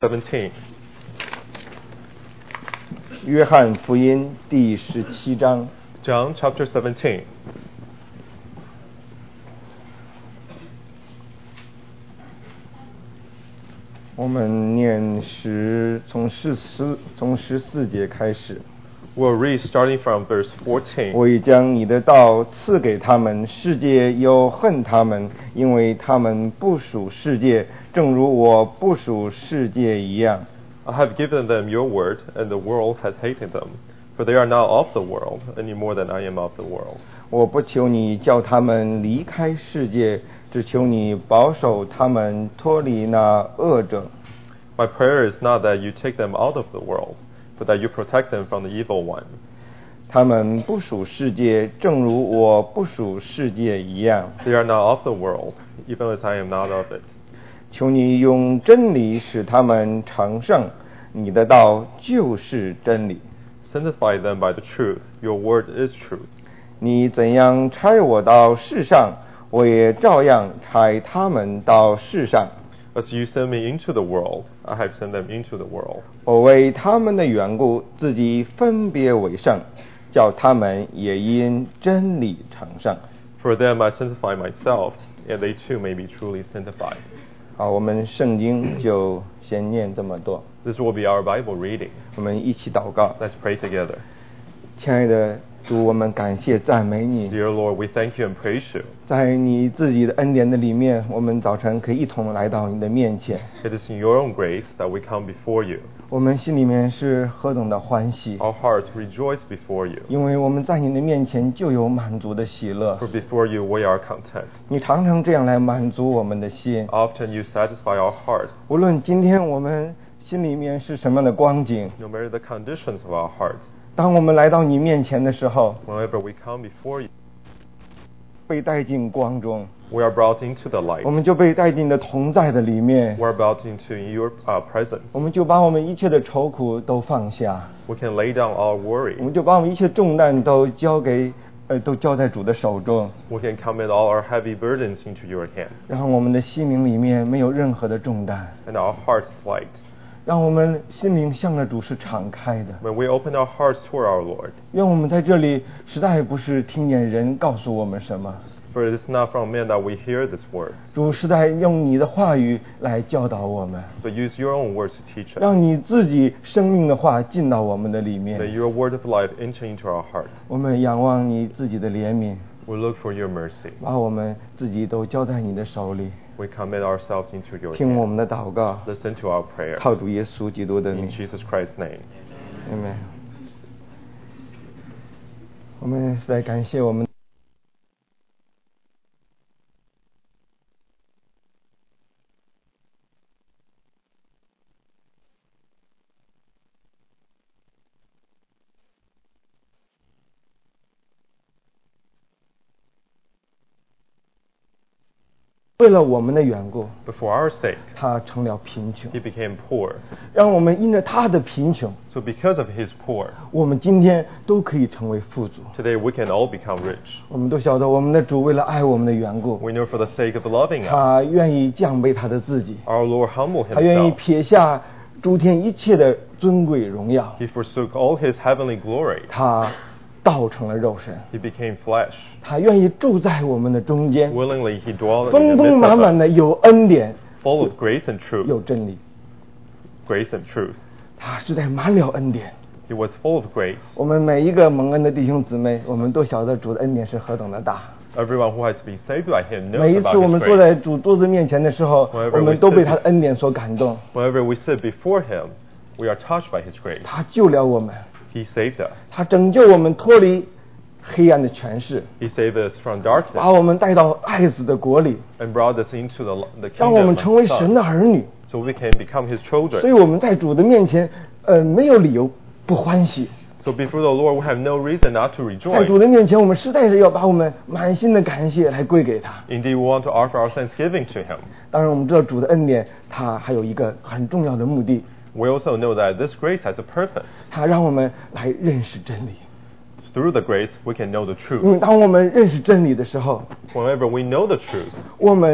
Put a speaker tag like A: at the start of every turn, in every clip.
A: 17.
B: 约翰福音第17章。
A: John chapter 17.
B: 我们念从14节开始。
A: We'll read starting from verse 14.
B: 我已将你的道赐给他们，世界又恨他们，因为他们不属世界，正如我不属世界一样。
A: I have given them your word, and the world has hated them, for they are not of the world, any more than I am of the world.
B: 我不求你叫他们离开世界，只求你保守他们脱离那恶者。
A: My prayer is not that you take them out of the world, but that you protect them from the evil one.
B: 他们不属世界，正如我不属世界一样。
A: They are not of the world, even as I am not of it.
B: 求你用真理使他们成圣，你的道就是真理。
A: Sanctify them by the truth. Your word is truth.
B: 你怎样差我到世上，我也照样差他们到世上。
A: As you send me into the world, I have sent them into the world.
B: 我为他们的缘故，自己分别为圣，叫他们也因真理成圣。
A: For them I sanctify myself, and they too may be truly sanctified.
B: 好，我们圣经就先念这么多。
A: This will be our Bible reading.
B: 我们一起祷告。
A: Let's pray together.
B: 亲爱的主，我们感谢赞美你。
A: Dear Lord, we thank you and praise you.
B: 在你自己的恩典的里面，我们早晨可以一同来到你的面前。
A: It is in your own grace that we come before you.
B: 我们心里面是何等的欢喜，
A: Our hearts rejoice before you.
B: 因为我们在你的面前就有满足的喜乐。
A: For before you we are content.
B: 你常常这样来满足我们的心。
A: Often you satisfy our hearts.
B: 无论今天我们心里面是什么样的光景，
A: No matter the conditions of our hearts.
B: 当我们来到你面前的时候，
A: Whenever we come before you,
B: 被带进光中，
A: we are brought into the light.
B: 我们就被带进你的同在的里面，
A: We are brought into your presence.
B: 我们就把我们一切的愁苦都放下，
A: We can lay down our worry.
B: 我们就把我们一切重担都交在主的手中，
A: We can commit all our heavy burdens into your hand.
B: 让我们的心灵里面没有任何的重担，
A: And our hearts light.
B: 让我们心灵向着主是敞开的。
A: When we open our hearts toward our Lord.
B: 愿我们在这里实在不是听见人告诉我们什么，
A: For it is not from men that we hear this word,
B: 主实在用你的话语来教导我们，
A: but use your own words to teach us.
B: 让你自己生命的话进到我们的里
A: May
B: 面。
A: your word of life enter into our heart.
B: 我们仰望你自己的怜悯，
A: We look for your mercy.
B: 把我们自己都交在你的手里，
A: We commit ourselves into your
B: 听我
A: hand.
B: 们的祷告，
A: Listen to our prayer.
B: 靠主耶稣基督的
A: In
B: 名。
A: Jesus Christ's name.
B: Amen。我们实在感谢我们。为了我们的缘故，
A: But for our sake,
B: 他成了贫穷，
A: he became poor.
B: 让我们因着他的贫穷，
A: So because of his poor,
B: 我们今天都可以成为富足。
A: today we can all become rich.
B: 我们都晓得，我们的主为了爱我们的缘故，
A: We know for the sake of loving us,
B: 他愿意降卑他的自己，
A: our Lord humbled
B: 他愿意
A: himself.
B: 撇下诸天一切的尊贵荣耀，
A: He forsook all his heavenly glory.
B: 他道成了肉身，
A: He became flesh.
B: 他愿意住在我们的中间，
A: Willingly he dwelled in
B: 丰
A: the
B: 丰
A: midst
B: 满
A: of
B: 满
A: us,
B: 的有恩典，
A: full of grace and truth.
B: 有真理，
A: Grace and truth.
B: 他实在满了恩典。
A: He was full of grace.
B: 我们每一个蒙恩的弟兄姊妹，我们都晓得主的恩典是何等的大。
A: Everyone who has been saved by him
B: 每
A: knows
B: 一次
A: about
B: 我
A: his
B: 们坐
A: grace.
B: 在主桌子面前的时候，
A: Whenever
B: 我们
A: we
B: 都被
A: sit-
B: 他的恩典所感动。
A: Whenever we sit before him, we are touched by his grace.
B: 他救了我们，
A: He saved us.
B: 他拯救我们脱离黑暗的权势，
A: He saved us from
B: 把
A: darkness
B: 我们带到爱子的国里，
A: and brought us into the
B: 让我
A: kingdom
B: 们
A: of
B: 成为
A: His
B: 神
A: Son,
B: 的儿女。
A: so we can become his
B: 所
A: children.
B: 以我们在主的面前，没有理由不欢喜。
A: So before the Lord, we have no reason not to
B: 在
A: rejoice.
B: 主的面前，我们实在是要把我们满心的感谢来归给他。
A: Indeed, we want to offer our thanksgiving to him.
B: 当然，我们知道主的恩典，它还有一个很重要的目的，
A: We also know that this grace has a purpose.
B: 它让我们来认识真理。
A: Through the grace, we can know the
B: 因
A: truth.
B: 为当我们认识真理的时候，
A: Whenever we know the truth,
B: 我们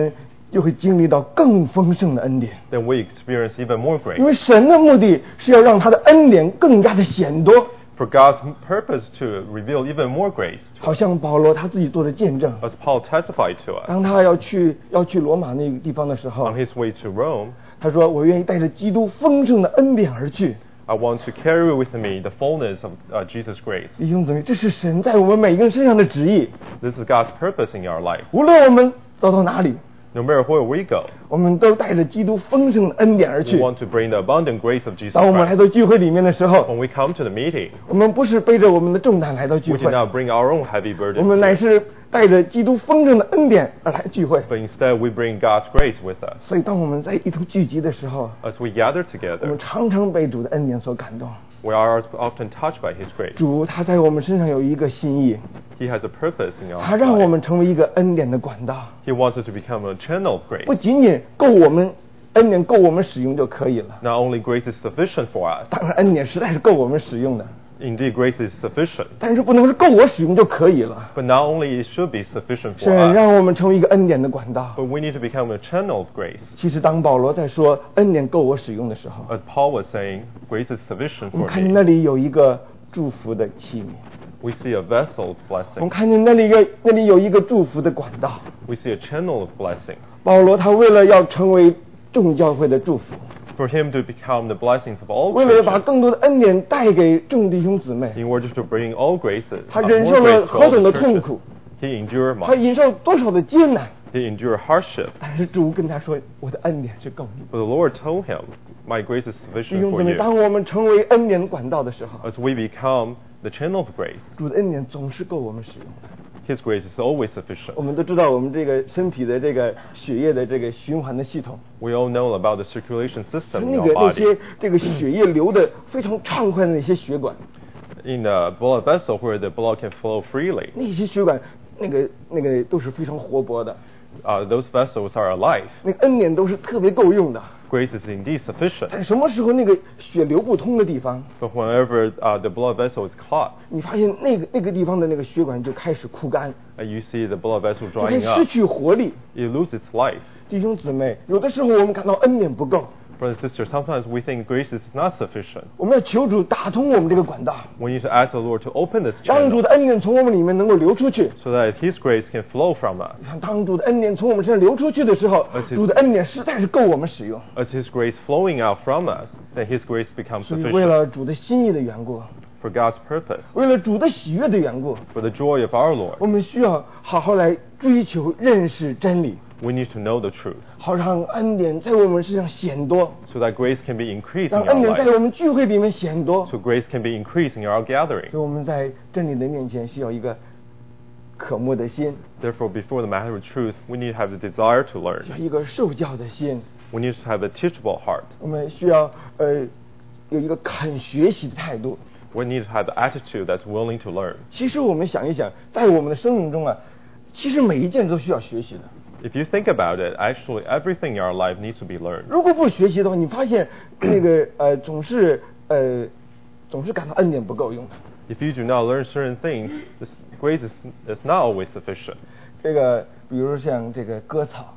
B: 就会经历到更丰盛的恩典。
A: then we experience even more
B: 因
A: grace.
B: 为神的目的是要让他的恩典更加的显多，
A: For God's purpose to reveal even more grace,
B: 好像保罗他自己做的见证，
A: as Paul testified to us
B: 当他要去罗马那个地方的时候
A: on，his way to Rome.
B: 他说：“我愿意带着基督丰盛的恩典而去。
A: I want to carry with me the fullness of Jesus' grace. ”
B: 弟兄姊妹，这是神在我们每一个人身上的旨意。
A: This is God's purpose in our life.
B: 无论我们走到哪里，
A: No matter where we go,
B: 我们都带着基督丰盛的恩典而
A: we
B: 去。
A: want to bring the abundant grace of Jesus
B: 当我们来
A: Christ.
B: 到聚会里面的时候，
A: When we come to the meeting,
B: 我们不是背着我们的重担来到聚
A: we
B: 会
A: do，not bring our own heavy
B: 我们
A: burdens,
B: 乃是带着基督丰盛的恩典而来聚会。
A: but instead we bring God's grace with us.
B: 所以，当我们在一同聚集的时候，
A: As we gather
B: 我
A: together,
B: 们常常被主的恩典所感动。
A: we are often touched by His grace.
B: 主他在我们身上有一个心意，
A: He has a purpose in our
B: 他让我
A: life.
B: 们成为一个恩典的管道，
A: He wants us to become a channel of grace.
B: 不仅仅够我们恩典够我们使用就可以了。
A: Not only grace is sufficient for us,
B: 当然，恩典实在是够我们使用的，
A: indeed grace is sufficient,
B: 但是不能是够我使用就可以了。
A: but not only it should be sufficient
B: 是
A: for us,
B: 让我们成为一个恩典的管道。
A: but we need to become a channel of grace.
B: 其实，当保罗在说恩典够我使用的时候，
A: As Paul was saying, grace is sufficient
B: 我们
A: for
B: 看见
A: me.
B: 那里有一个祝福的器皿，
A: We see a vessel of
B: 我们
A: blessing.
B: 看见那里有一个祝福的管道。
A: We see a channel of blessing.
B: 保罗他为了要成为众教会的祝福，
A: For him to become the blessings of all
B: 为了把
A: Christians,
B: 更多的恩典带给众弟兄姊妹，
A: in order to bring all graces,
B: 他
A: more
B: 忍受
A: grace
B: 了
A: to
B: 何
A: all
B: 等的
A: the
B: 痛
A: churches.
B: 苦，
A: He endured
B: 他
A: much.
B: 忍受多少的艰难，
A: He endured hardship.
B: 但是主跟他说：“我的恩典是够你。
A: But the Lord told him, my grace is ”
B: 弟
A: sufficient
B: 兄姊
A: for
B: 妹，
A: you.
B: 当我们成为恩典的管道的时候，
A: As we become the channel of grace,
B: 主的恩典总是够我们使用的。
A: His grace is always sufficient.
B: 我们都知道，我们这个身体的这个血液的这个循环的系统，
A: We all know about the circulation system in
B: 那
A: our
B: 那些
A: body.
B: 这个血液流的非常畅快的那些血管，
A: In the blood vessel where the blood can flow freely,
B: 那些血管那个都是非常活泼的，
A: those vessels are alive.
B: 那个恩典都是特别够用的。
A: Grace is indeed sufficient.
B: 但什么时候那个血流不通的地方，
A: But whenever the blood vessel is clogged,
B: 你发现那个地方的那个血管就开始枯干，
A: you see the blood vessel
B: 就开
A: drying
B: 始
A: up,
B: 失去活力。
A: it loses its life.
B: 弟兄姊妹，有的时候我们感到恩典不够，
A: Brothers and sisters, sometimes we think grace is not sufficient.
B: 我们要求主打通我们这个管道，
A: We need to ask the Lord to open this
B: 让主
A: channel
B: 的恩典从我们里面能够流出去。
A: so that His grace can flow from us.
B: 当主的恩典从我们身上流出去的时候
A: 而且，
B: 主的恩典实在是够我们使用。
A: As His grace flowing out from us, then His grace becomes
B: 所以，为
A: sufficient
B: 了主的心意的缘故，
A: for God's purpose,
B: 为了主的喜悦的缘故，
A: for the joy of our Lord.
B: 我们需要好好来追求认识真理，
A: We need to know the truth
B: 好让恩典在我们身上显多，
A: so that grace can be increased
B: 让
A: in
B: 恩
A: our
B: 典在
A: life.
B: 我们聚会里面显多。
A: So grace can be increased in our gathering.
B: 所以我们在真理的面前需要一个渴慕的心，
A: Therefore, before the matter of truth, we need to have the desire to learn.
B: 需要一个受教的心，
A: We need to have a teachable heart.
B: 我们需要有一个肯学习的态度。
A: We need to have the attitude that's willing to learn.
B: 其实我们想一想，在我们的生命中啊，其实每一件都需要学习的。
A: If you think about it, actually everything in our life needs to be learned.
B: 如果不学习的话，你发现那个总是感到恩典不够用的。
A: If you do not learn certain things, this grace is not always sufficient.
B: 这个比如像这个割草，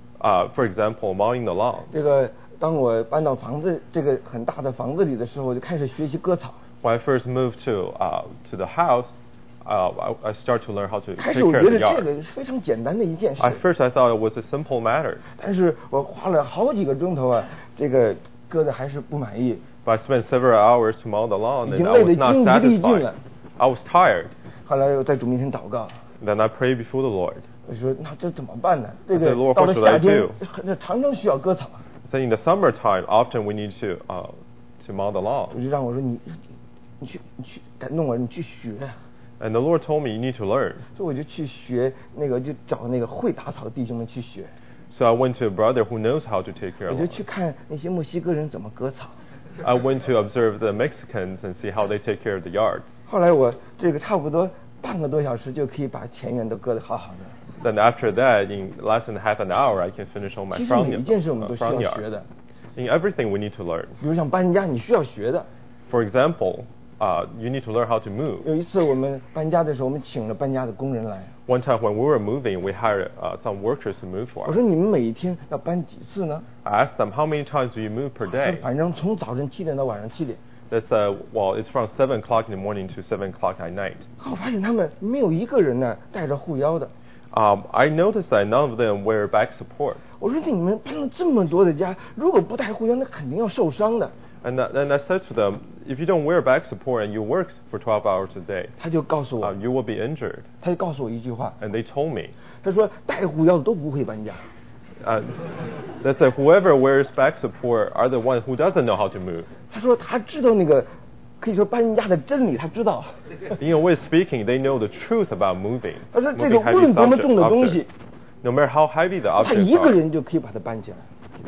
A: For example, mowing the lawn.
B: 这个当我搬到这个很大的房子里的时候，我就开始学习割草。
A: When I first moved to the house, I start to learn how to
B: 开
A: take
B: 始我
A: care
B: 觉
A: of
B: 得
A: the
B: 这
A: yard.
B: 个是非常简单的一件事，
A: At first, I thought it was a simple matter,
B: 但是我花了好几个钟头啊，这个割的还是不满意。
A: but I spent several hours to mow the lawn,
B: 已
A: and
B: 经
A: I
B: 累得
A: was not
B: 精疲力尽
A: satisfied.
B: 了。
A: I was tired.
B: 后来我在主面前祷告，
A: Then I prayed before the Lord.
B: 我说那这怎么办呢？这
A: I
B: 个
A: said, "Lord,
B: 到了
A: what should I
B: 夏天
A: do?"
B: 这常常需要割草，
A: So in the summertime, often we need to mow the lawn.
B: 我就让我说你去感动我，你去学。
A: And the Lord told me you need to learn.
B: 所以我就去学那个，就找那个会打草的弟兄们去学，
A: So I went to a brother who knows how to take care
B: 我
A: of
B: 就
A: lawn.
B: 去看那些墨西哥人怎么割草。
A: I went to observe the Mexicans and see how they take care of the yard.
B: 后来我这个差不多半个多小时就可以把前院都割得好好的。
A: Then after that, in less than half an hour, I can finish all my
B: 其实
A: front
B: 每一件事我们都需要
A: yard.
B: 学的，
A: In everything, we need to learn.
B: 比如像搬家，你需要学的。
A: For example, you need to learn how to move.
B: 有一次我们搬家的时候，我们请了搬家的工人来。
A: One time when we were moving, we hired some workers to move for
B: 我
A: us.
B: 说你们每一天要搬几次呢？
A: I asked them, how many times do you move per
B: 说
A: day?
B: 反正从早晨7点到晚上7点。
A: That's well, it's from 7 o'clock in the morning to 7 o'clock at night.
B: 我发现他们没有一个人呢带着护腰的。
A: I noticed that none of them wear back support.
B: 我说你们搬了这么多的家，如果不带护腰，那肯定要受伤的。
A: And I said to them, if you don't wear back support and you work for 12 hours a day,
B: 他就告诉我，
A: you will be injured.
B: 他就告诉我一句话，
A: And they told me,
B: 他说带护腰的都不会搬家。
A: they said whoever wears back support are the one who doesn't know how to move.
B: 他说他知道那个可以说搬家的真理，他知道。
A: In a way speaking, they know the truth about moving.
B: 他说这个
A: moving
B: 无论
A: heavy
B: 多么重的东
A: objects.
B: 西，
A: No matter how heavy the
B: 他
A: objects
B: 一个
A: are,
B: 人就可以把它搬起来，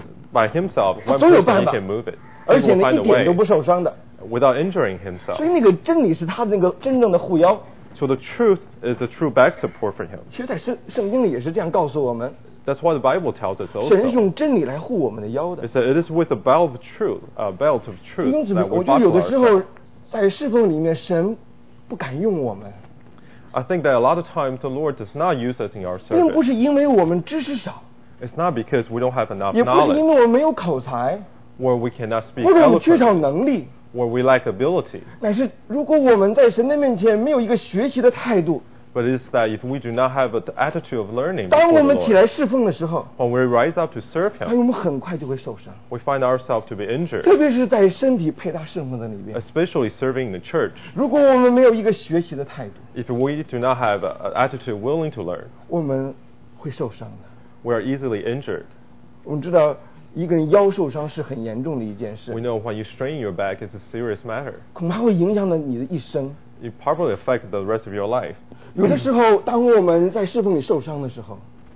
A: by himself,
B: 他
A: one
B: 总有
A: person
B: 办
A: he
B: 法
A: can move it.
B: 而
A: He
B: 且
A: will
B: 呢
A: find
B: 一
A: a
B: 点都不
A: way
B: 受伤的。
A: without injuring
B: 所
A: himself.
B: 以那个真理是他那个真正的护腰。
A: So the truth is the true back support for him.
B: 其实，在圣经里也是这样告诉我们，
A: That's what the Bible tells us
B: 神是
A: also.
B: 用真理来护我们的腰的。
A: It said it is with the belt of truth, belt of
B: 弟
A: truth
B: 兄姊妹，
A: that
B: 我
A: we
B: 觉得有
A: buckle
B: 的时候
A: ourselves.
B: 在侍奉里面，神不敢用我们，
A: I think that a lot of times the Lord does not use us in our
B: 并不
A: service.
B: 是因为我们知识少，
A: It's not because we don't have enough
B: 也不是因
A: knowledge,
B: 为我们没有口才，
A: or we cannot speak
B: 或者我们缺少
A: eloquently,
B: 能力，
A: or we lack ability.
B: 乃是如果我们在神的面前没有一个学习的态度，
A: But it is that if we do not have an attitude of learning
B: 当
A: before
B: 我
A: the
B: 们起
A: Lord,
B: 来侍奉的时候，
A: when we rise up to serve
B: 发现
A: Him,
B: 我们很快就会受伤，
A: we find ourselves to be injured,
B: 特别是在身体配搭侍奉的里边。
A: especially serving in the church.
B: 如果我们没有一个学习的态度，
A: If we do not have an attitude willing to learn,
B: 我们会受伤的。
A: we are easily injured.
B: 我们知道，一个人腰受伤是很严重的一件事
A: We，know when you strain your back, it's a serious matter.
B: 恐怕会影响到你的一生。
A: It probably affects the rest of your life.
B: 有的时候，当我们在侍奉里受伤的时候，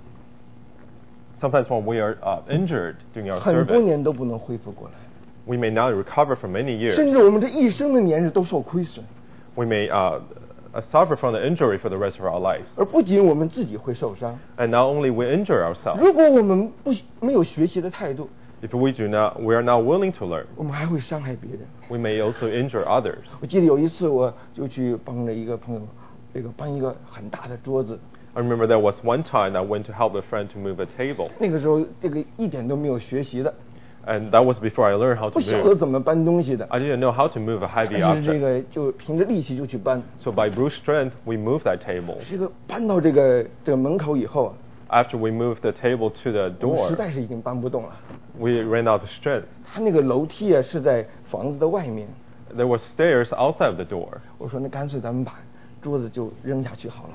A: Sometimes when we are injured during our
B: 很多
A: service,
B: 年都不能恢复过来，
A: we may not recover for many
B: 甚
A: years.
B: 至我们这一生的年日都受亏损。
A: We may suffer from the injury for the rest of our lives.
B: 而不仅我们自己会受伤，
A: And not only we injure ourselves,
B: 如果我们没有学习的态度，
A: if we are not willing to learn,
B: 我们还会伤害别人。
A: we may also injure others.
B: 我记得有一次，我就去帮着一个朋友，搬一个很大的桌子。
A: I remember there was one time I went to help a friend to move a table,
B: 那个时候，一点都没有学习的，
A: and that was before I learned how
B: 不
A: to
B: 晓得
A: move.
B: 怎么搬东西的。
A: I didn't know how to move a heavy
B: 但是这
A: object.
B: 个就凭着力气就去搬。
A: So by brute strength, we moved that table.
B: 这个搬到这个门口以后啊，
A: After we moved the table to the
B: 我们实
A: door,
B: 在是已经搬不动了。
A: we ran out of strength.
B: 他那个楼梯啊是在房子的外面，
A: There were stairs outside of the door.
B: 我说那干脆咱们把桌子就扔下去好了。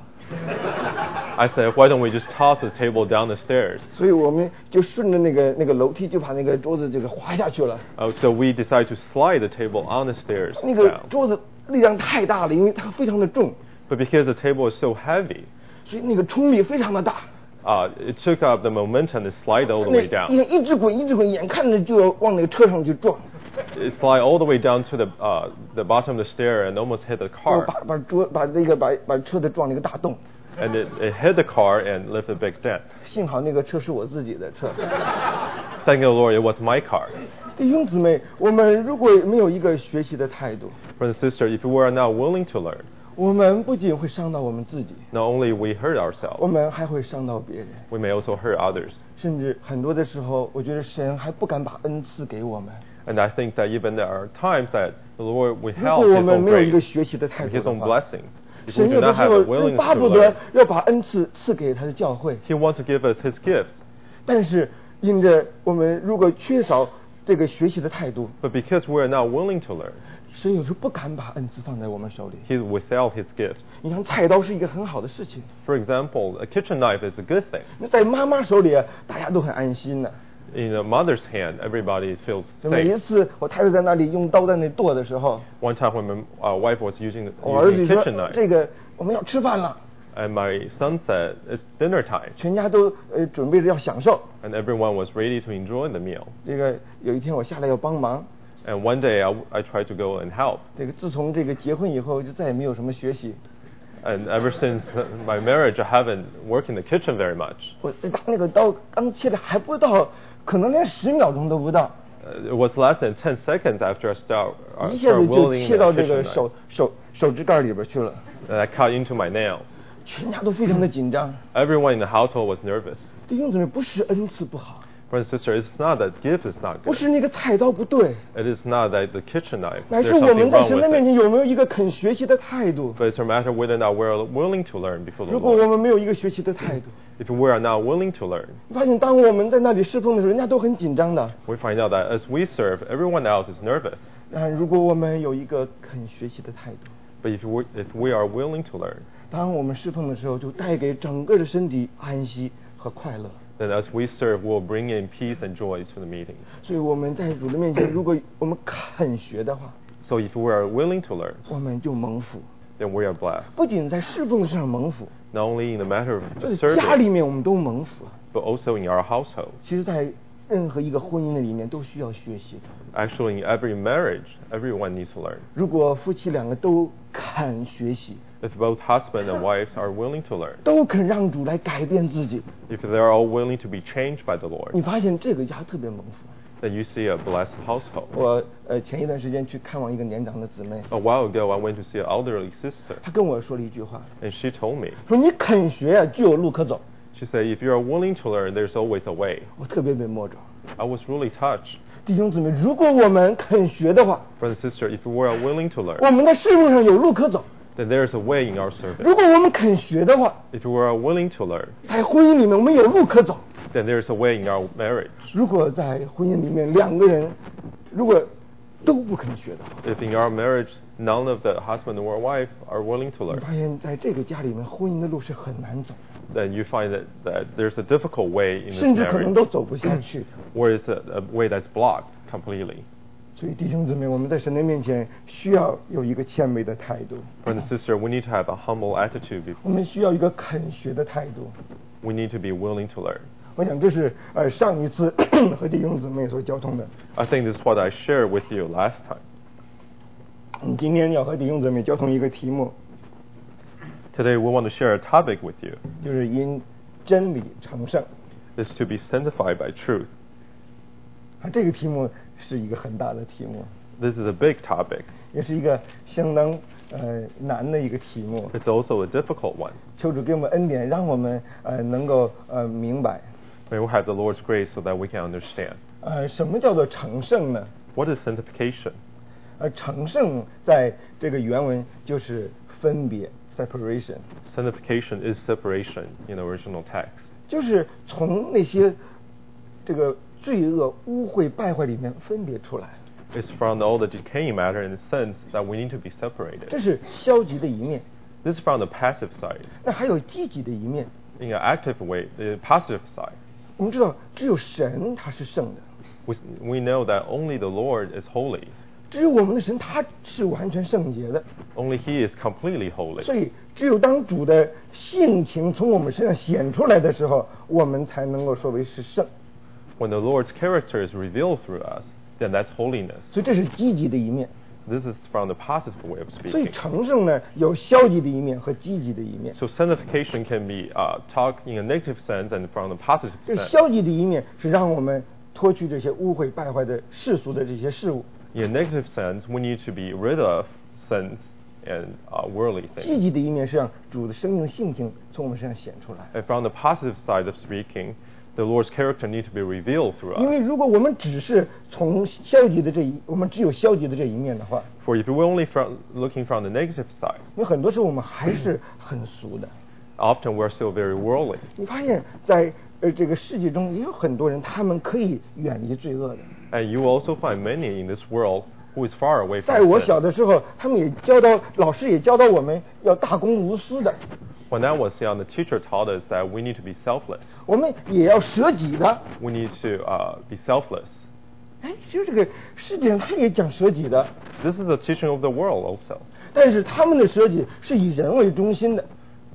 A: I said, why don't we just toss the table down the stairs?
B: 所以我们就顺着那个楼梯就把那个桌子这个滑下去了。
A: So we decided to slide the table on the stairs
B: 那个
A: down.
B: 桌子力量太大了，因为它非常的重，
A: But because the table is so heavy,
B: 所以那个冲力非常的大。
A: it took up the momentum to slide all the way
B: 那
A: down.
B: 一直滚，眼看着就要往那个车上去撞，
A: It slid all the way down to the bottom of the stair and almost hit the
B: 就
A: car.
B: 把车子撞了一个大洞。
A: And it hit the car and left a big dent.
B: 幸好那个车是我自己的车。
A: Thank the Lord, it was my car.
B: 弟兄姊妹，我们如果没有一个学习的态度，
A: Brother and sister, if we are not willing to learn,
B: 我们不仅会伤到我们自己，
A: not only we hurt
B: 我
A: ourselves,
B: 们还会伤到别人。
A: we may also hurt others.
B: 甚至很多的时候，我觉得神还不敢把恩赐给我们。
A: And I think that even there are times that the Lord
B: 如
A: withheld
B: 果
A: His
B: 我们
A: own
B: 没有一个
A: grace,
B: 学习的态
A: and
B: 度
A: His
B: 的
A: own
B: 话，
A: blessing. If we
B: 神
A: do
B: 有的
A: not
B: 时
A: have
B: 候
A: a willingness
B: 巴
A: to
B: 不得
A: learn,
B: 要把恩赐赐给他的教会，
A: He wants to give us His gifts.
B: 但是因着我们如果缺少这个学习的态度，
A: But because we are not willing to learn,
B: 神有时候不敢把恩赐放在我们手里。
A: He withheld His gifts.
B: 你看菜刀是一个很好的事情，
A: For example, a kitchen knife is a good thing.
B: 那在妈妈手里啊，大家都很安心的。
A: In a mother's hand, everybody feels
B: 每一
A: safe.
B: 次我太太在那里用刀在那剁的时候，
A: One time when my wife was using
B: 我儿
A: a
B: 子说
A: kitchen knife,
B: 这个我们要吃饭了，
A: and my son said, it's dinner time,
B: 全家都准备着要享受。
A: and everyone was ready to enjoy the meal.
B: 这个有一天我下来要帮忙，
A: And one day I tried to go and help.
B: 这个自从这个结婚以后就再也没有什么学习。
A: And ever since my marriage, I haven't worked in the kitchen very much.
B: 我那个刀刚切的还不到，可能连10秒钟都不到。
A: It was less than 10 seconds after I start
B: 一下子就
A: wielding
B: 切
A: the
B: 到这个
A: kitchen
B: 手指盖里边去了，
A: knife, and I cut into my nail.
B: 全家都非常的紧张。
A: Everyone in the household was nervous.
B: 弟兄姊妹，不是恩赐不好，
A: Brother and sister, it's not that gift is not
B: 不
A: good.
B: 是那个菜刀不对，
A: It is not that the kitchen knife.
B: 乃
A: There's
B: 是我
A: something
B: 们在
A: wrong
B: 神的
A: with
B: 面
A: it.
B: 前有没有一个肯学习的态度。
A: But it's a matter whether or not we're willing to learn before the
B: 如果我
A: Lord.
B: 们没有一个学习的态度，
A: If we are not willing to learn,
B: 你发现当我们在那里侍奉的时候，人家都很紧张的。
A: we find out that as we serve, everyone else is nervous.
B: 但如果我们有一个肯学习的态度，
A: But if we are willing to learn,
B: 当我们侍奉的时候，就带给整个的身体安息和快乐。
A: then as we serve, we'll bring in peace and joy to the meeting.
B: 所以我们在主的面前，如果我们肯学的话，
A: So if we are willing to learn,
B: 我们就蒙福。
A: then we are blessed.
B: 不仅在侍奉上蒙福，
A: Not only in the matter of
B: 就是
A: serving,
B: 家里面我们都蒙福。
A: but also in our household.
B: 其实，在任何一个婚姻的里面都需要学习的。
A: Actually, in every marriage, everyone needs to learn.
B: 如果夫妻两个都肯学习，
A: If both husband and wife are willing to learn,
B: 都肯让主来改变自己，
A: if they're all willing to be changed by the Lord,
B: 你发现这个家特别蒙福。
A: then you see a blessed household.
B: 我前一段时间去看望一个年长的姊妹，
A: A while ago, I went to see an elderly sister,
B: 她跟我说了一句话，
A: and she told me,
B: 说你肯学啊，就有路可走。
A: she said, if you are willing to learn, there's always a way.
B: 我特别被摸着。
A: I was really touched.
B: 弟兄姊妹，如果我们肯学的话，
A: Brother and sister, if we are willing to
B: 我
A: learn,
B: 们在事奉上有路可走；
A: then there's a way in our service.
B: 如果我们肯学的话，
A: If we are willing to learn,
B: 在婚姻里面我们有路可走。
A: then there's a way in our marriage.
B: 如果在婚姻里面两个人如果都不肯学的话，
A: If in our marriage, none of the husband or wife are willing to
B: 你
A: learn,
B: 发现在这个家里面婚姻的路是很难走，
A: then you find that there's a difficult way in this
B: 甚至可能
A: marriage,
B: 都走不下去。
A: or it's a way that's blocked completely.
B: 所以弟兄姊妹，我们在神的面前需要有一个谦卑的态度，
A: Brother and sister, we need to have a humble attitude.
B: 我们需要一个肯学的态度。
A: We need to be willing to learn.
B: 我想这是上一次和弟兄姊妹所交通的。
A: I think this is what I shared with you last time.
B: 今天要和弟兄姊妹交通一个题目，
A: Today we want to share a topic with you.
B: 就是因真理成圣。
A: Is to be sanctified by truth.
B: 这个题目是一个很大的题目，
A: This is a big topic.
B: 也是一个相当难的一个题目。
A: It's also a difficult one.
B: 求主给我们恩典，让我们能够明白，
A: May we have the Lord's grace so that we can understand.
B: 什么叫做成圣呢？
A: What is sanctification?
B: 成圣在这个原文就是分别 （separation），
A: Sanctification is separation in the original text.
B: 就是从那些这个罪恶、污秽、败坏里面分别出来。
A: It's from all the decaying matter and sins that we need to be separated.
B: 这是消极的一面。
A: This is from the passive side.
B: 那还有积极的一面。
A: In an active way, the positive side.
B: 我们知道，只有神他是圣的，
A: We know that only the Lord is holy.
B: 只有我们的神他是完全圣洁的。
A: Only He is completely holy.
B: 所以，只有当主的性情从我们身上显出来的时候，我们才能够说为是圣。
A: When the Lord's character is revealed through us, then that's holiness.
B: 所以这是积极的一面。
A: This is from the positive way of
B: 所以
A: speaking.
B: 成圣呢，有消极的一面和积极的一面。
A: So sanctification can be talked in a negative sense and from the positive
B: 这
A: sense.
B: 消极的一面是让我们脱去这些污秽败坏的世俗的这些事物。
A: In a negative sense, we need to be rid of sins and worldly
B: 积
A: things.
B: 极的一面是让主的生命性情从我们身上显出来。
A: And from the positive side of speaking, the Lord's character needs to be revealed through
B: 因为
A: us.
B: 如果我们只是从消极的我们只有消极的这一面的话，
A: For if we're only looking from the negative side,
B: 因为很多时候我们还是很俗的。
A: often we're still very worldly.
B: 你发现在这个世界中也有很多人，他们可以远离罪恶的。
A: And you will also find many in this world who is far away
B: 在
A: from
B: 我
A: sin.
B: 小的时候，他们也老师也教导我们要大公无私的，
A: When I was young, the teacher taught us that we need to be selfless.
B: 我们也要舍己的。
A: We need to be selfless.
B: 哎，其实这个世界上他也讲舍己的，
A: This is the teaching of the world also.
B: 但是他们的舍己是以人为中心的，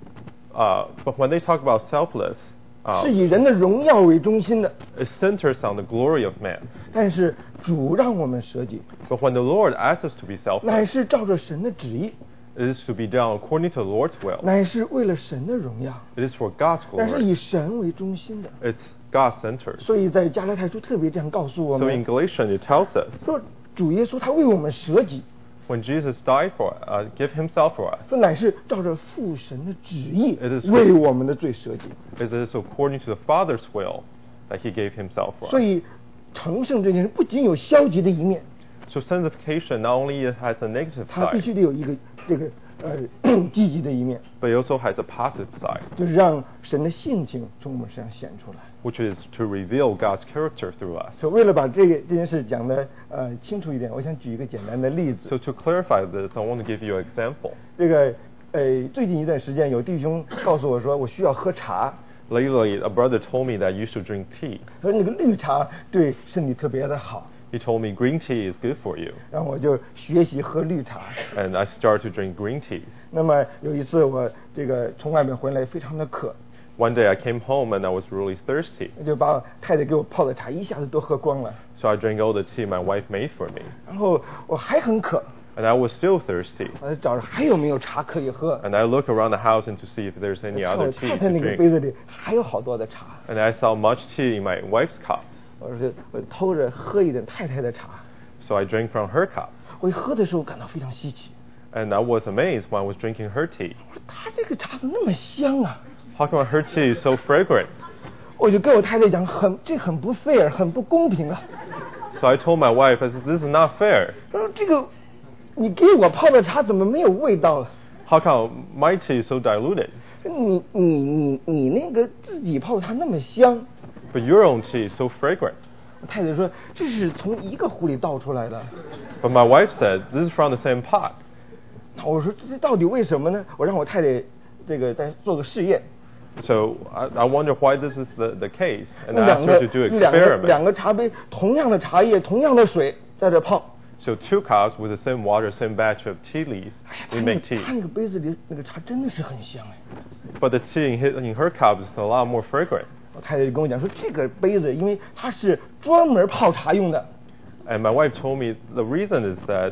A: But when they talk about selfless,
B: 是以人的荣耀为中心的。
A: it centers on the glory of man.
B: 但是主让我们舍己，
A: But when the Lord asks us to be
B: 乃
A: selfless,
B: 是照着神的旨意，
A: it is to be done according to the Lord's will.
B: 乃是为了神的荣耀，
A: It is for God's
B: 乃是
A: glory.
B: 以神为中心的。
A: It's God-centered.
B: 所以在加拉太书特别这样告诉我
A: So
B: 们
A: in Galatians, it tells us
B: 说，主耶稣他为我们舍己，
A: when Jesus died give himself for us,
B: 说乃是照着父神的旨意
A: It is
B: 为我们的罪舍己。
A: it is according to the Father's will that he gave himself for
B: 所
A: us.
B: 以成圣这件事不仅有消极的一面，
A: So sanctification not only has a negative
B: 它必
A: side,
B: 须得有一个这个积极的一面，
A: but it also has a positive side,
B: 就是让神的性情从我们身上显出来。
A: which is to reveal God's character through us.
B: 所以为了把这件事讲得清楚一点，我想举一个简单的例子。
A: So to clarify this, I want to give you an example.
B: 这个最近一段时间，有弟兄告诉我说，我需要喝茶。
A: Lately, a brother told me that you should drink tea.
B: 他说那个绿茶对身体特别的好，
A: He told me green tea is good for you,
B: 然后我就学习喝绿茶。
A: and I started to drink green tea.
B: 那么有一次我这个从外面回来非常的渴，
A: One day I came home and I was really thirsty,
B: 就把我太太给我泡的茶一下子都喝光了，
A: so I drank all the tea my wife made for me.
B: 然后我还很渴，
A: And I was still thirsty,
B: 我就找着还有没有茶可以喝。
A: and I looked around the house and to see if there's any
B: 看
A: other
B: 我
A: tea
B: 太太
A: to
B: 那个
A: drink.
B: 杯子里还有好多的茶，
A: And I saw much tea in my wife's cup,
B: 我偷着喝一点太太的茶。
A: so I drank from her cup.
B: 我一喝的时候感到非常稀奇，
A: And I was amazed when I was drinking her tea.
B: 我说她这个茶怎么那么香啊？
A: How come her tea is so fragrant?
B: 我就跟我太太讲，这很不 fair， 很不公平啊。
A: So I told my wife, I said, this is not fair.
B: 说这个你给我泡的茶怎么没有味道了？
A: How come my tea is so diluted,
B: 你那个自己泡茶那么香？
A: but your own tea is so fragrant?
B: 我太太说这是从一个壶里倒出来的。
A: But my wife said, this is from the same pot.
B: 我说这到底为什么呢？我让我太太这个再做个试验。
A: So I wonder why this is the case, and I
B: 两
A: asked
B: 个
A: her to do
B: 两
A: experiment.
B: 个茶杯，同样的茶叶，同样的水，在这泡。
A: So 2 cups with the same water, same batch of tea leaves,
B: 他
A: we
B: 那
A: make tea.
B: 他那个杯子里那个茶真的是很香哎。
A: But the tea in her cup is a lot more fragrant.
B: 我太太就跟我讲说，这个杯子因为它是专门泡茶用的。
A: And my wife told me the reason is that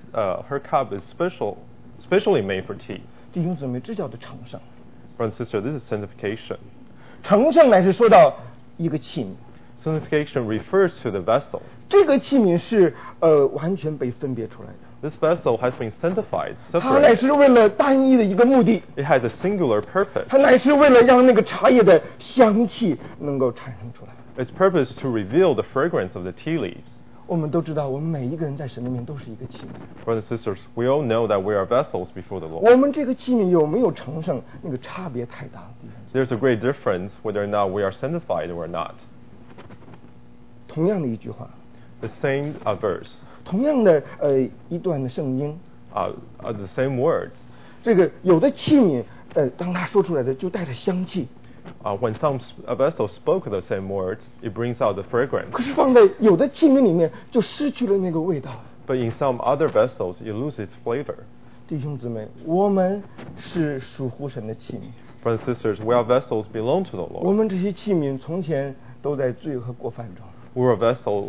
A: her cup is specially made for tea.
B: 弟兄姊妹，这叫做成圣。
A: Brother and sister, this is sanctification.
B: 成圣乃是说到一个器皿，
A: Sanctification refers to the vessel.
B: 这个器皿是完全被分别出来的。
A: This vessel has been sanctified,
B: 它乃
A: separated.
B: 是为了单一的一个目的，
A: It has a singular purpose.
B: 它乃是为了让那个茶叶的香气能够产生出来。
A: Its purpose is to reveal the fragrance of the tea leaves.
B: 我们都知道，我们每一个人在神的面都是一个器皿。
A: Brothers and sisters, we all know that we are vessels before the Lord.
B: 我们这个器皿有没有成圣，那个差别太大了。弟兄，
A: There's a great difference whether or not we are sanctified or not.
B: 同样的一句话，
A: The same verse,
B: 同样的一段的圣经，
A: the same words.
B: 这个有的器皿当他说出来的就带着香气，
A: When some vessel spoke the same words, it brings out the fragrance.
B: 可是放在有的器皿里面就失去了那个味道。
A: But in some other vessels, it loses its flavor.
B: 弟兄姊妹，我们是属乎神的器皿，
A: Brothers and sisters, we are vessels belong to the
B: 我
A: Lord.
B: 们这些器皿从前都在罪和过犯中，
A: We were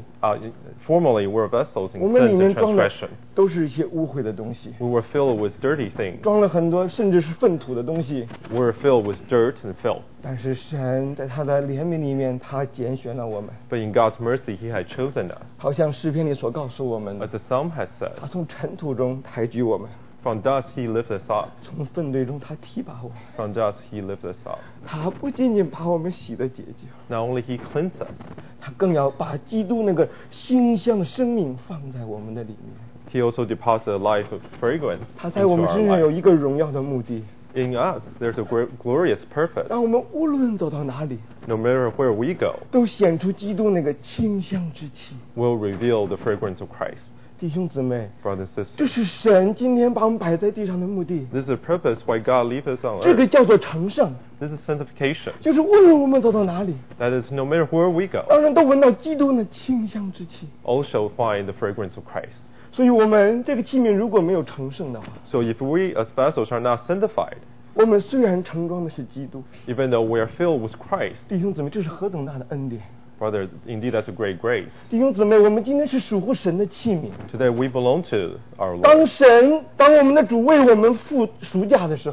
A: formerly we were vessels
B: 我
A: in
B: 们里
A: sins
B: 面
A: and
B: 装的
A: transgressions.
B: 都是一些污秽的东西，
A: We were filled with dirty things.
B: 装了很多甚至是粪土的东西。
A: We were filled with dirt and filth.
B: 但是神在他的怜悯里面，他拣选了我们，
A: But in God's mercy, He had chosen us.
B: 好像诗篇里所告诉我们
A: As
B: 的，
A: the psalm has said,
B: 他从尘土中抬举我们，
A: from dust He lifted us up.
B: 从粪堆中他提拔我们。
A: From dust He lifted us up.
B: 他不仅仅把我们洗得洁净，
A: Not only He cleansed us,
B: 他更要把基督那个馨香的生命放在我们的里面。
A: He also deposited a life of fragrance
B: 他在
A: into
B: 我们
A: our
B: 身上有
A: life.
B: 一个荣耀的目的，
A: In us, there's a glorious purpose.
B: 让我们无论走到哪里，
A: No matter where we go,
B: 都显出基督那个清香之气。
A: we'll reveal the fragrance of Christ.
B: 弟兄姊妹，
A: Brothers and
B: 这
A: sisters,
B: 是神今天把我们摆在地上的目的，
A: this is the purpose why God leaves us on
B: 这个
A: earth.
B: 叫做成圣，
A: This is sanctification.
B: 就是无论我们走到哪里，
A: That is, no matter where we go,
B: 让人都闻到基督那清香之气。
A: all shall find the fragrance of Christ.
B: 所以，我们这个器皿如果没有成圣的话，
A: So if we as vessels are not sanctified,
B: 我们虽然盛装的是基督，
A: even though we are filled with Christ,
B: 弟兄姊妹，这是何等大的恩典！
A: brother, indeed that's a great grace.
B: 弟兄姊妹，我们今天是属乎神的器皿。
A: Today we belong to our
B: 当
A: Lord.
B: 我们的主为我们付赎价的时候，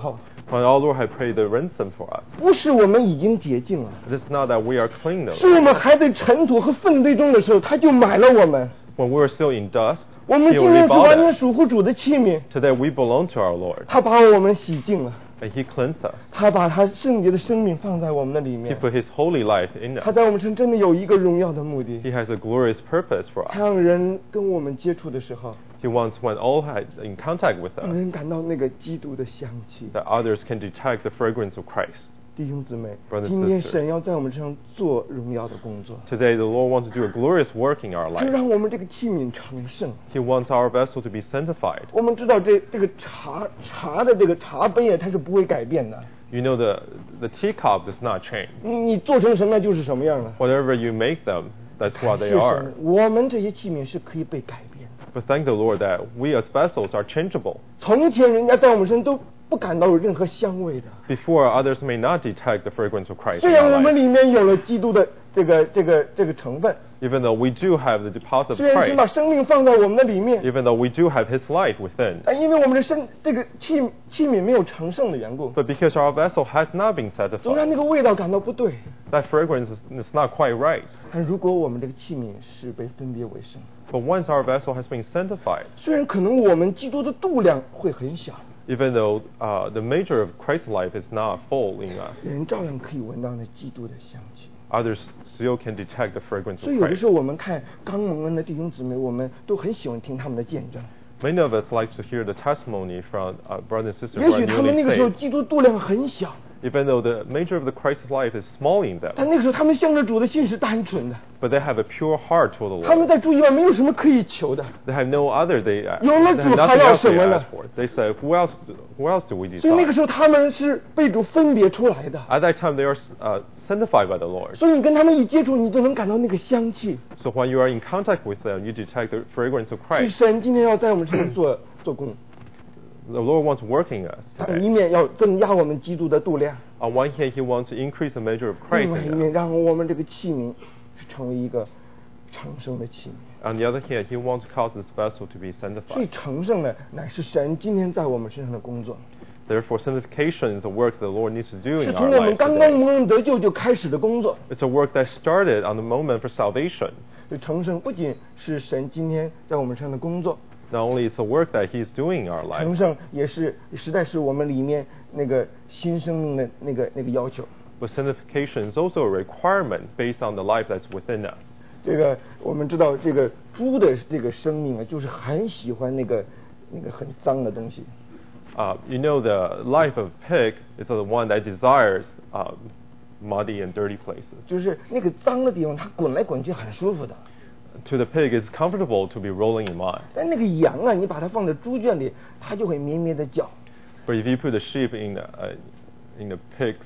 A: When our Lord had paid the ransom for us,
B: 不是我们已经洁净了，
A: it is not that we are clean
B: 是我们还在尘土和粪堆中的时候，他就买了我们。
A: when we were still in dust.
B: 我们
A: He
B: 今
A: already
B: 天是完
A: bought
B: 全
A: us.
B: 属乎主的器皿，
A: Today we belong to our Lord,
B: 他把我们洗净了，
A: and He cleansed us.
B: 他把他圣洁的生命放在我们的里
A: He
B: 面，
A: put His holy life in
B: 他
A: us.
B: 在我们身真的有一个荣耀的目的，
A: He has a glorious purpose for
B: 他
A: us.
B: 让人跟我们接触的时候，
A: He wants when all had in contact with
B: 让
A: us,
B: 人感到那个基督的香气。
A: that others can detect the fragrance of Christ.
B: 弟兄姊妹
A: Brothers，and
B: 今天
A: sisters
B: 神要在我们身上做荣耀的工作，
A: Today the Lord wants to do a glorious work in our
B: 就
A: life.
B: 让我们这个器皿成圣。
A: He wants our vessel to be sanctified.
B: 我们知道这个茶的这个茶杯啊，它是不会改变的，
A: You know the teacup does not change.
B: 你做成什么样就是什么样的。
A: Whatever you make them, that's what
B: 谢
A: they
B: 神
A: are.
B: 我们这些器皿是可以被改变的。
A: But thank the Lord that we as vessels are changeable.
B: 从前人家在我们身上都不感到有任何香味的，
A: Before others may not detect the fragrance of Christ
B: 虽
A: in
B: 然
A: our
B: 我们
A: life.
B: 里面有了基督的这个成分，
A: Even though we do have the deposit of
B: 虽然神把
A: Christ,
B: 生命放在我们的里面，
A: even though we do have His life within,
B: 但因为我们的这个器皿没有成圣的缘故，
A: but because our vessel has not been
B: 总让
A: sanctified,
B: 那个味道感到不对。
A: that fragrance is not quite right.
B: 但如果我们这个器皿是被分别为圣，
A: But once our vessel has been sanctified,
B: 虽然可能我们基督的度量会很小，
A: even though the measure of Christ's life is not full in us,
B: 人照样可以闻到那基督的香气。
A: others still can detect the fragrance
B: 所
A: of
B: 以有的
A: Christ.
B: 时候我们看刚蒙恩的弟兄姊妹，我们都很喜欢听他们的见证。
A: Many of us like to hear the testimony from brothers and sisters
B: 也
A: who are
B: 许他们那
A: newly
B: 个时候
A: saved,
B: 基督度量很小，
A: even though the measure of the Christ's life is small in them,
B: 但那个时候他们向着主的心是单纯的，
A: but they have a pure heart toward the
B: 他们
A: Lord.
B: 在主以外没有什么可以求的。
A: They have no other. They
B: 有了
A: have
B: 主还
A: nothing
B: 要
A: else
B: 什
A: they
B: 么呢？
A: ask for. They say, who else do we
B: 所以那个
A: desire?
B: 时候他们是被主分别出来的。
A: At that time, they are sanctified by the Lord.
B: 所以你跟他们一接触，你就能感到那个香气。
A: So when you are in contact with them, you detect the fragrance of
B: 所以
A: Christ.
B: 神今天要在我们身上做工，
A: The Lord wants working us
B: 他
A: today.
B: 一面要增加我们基督的度量，
A: On one hand, He wants to increase the measure of
B: 另
A: Christ
B: 外一
A: in
B: 面
A: us.
B: 让我们这个器皿是成为一个成圣的器皿。
A: On the other hand, He wants to cause this vessel to be
B: 所以
A: sanctified.
B: 成圣呢，乃是神今天在我们身上的工作，
A: Therefore, sanctification is a work the Lord needs to do
B: 是
A: in
B: 从
A: our
B: 我们
A: life
B: 刚刚
A: today.
B: 蒙恩得救就开始的工作。
A: It's a work that started on the moment for salvation.
B: 所以成圣不仅是神今天在我们身上的工作，
A: Not only is a work that He is doing in our
B: 成
A: life,
B: 圣也实在是我们里面那个新生命的那个要求。
A: but sanctification is also a requirement based on the life that's within us.
B: 这个我们知道，这个猪的这个生命啊，就是很喜欢那个很脏的东西。
A: You know, the life of pig is the one that desires muddy and dirty places.
B: 就是那个脏的地方，它滚来滚去很舒服的。
A: To the pig, it's comfortable to be rolling in mud.
B: 但那个羊啊，你把它放在猪圈里，它就会咩咩的叫。
A: But if you put the sheep in the pig's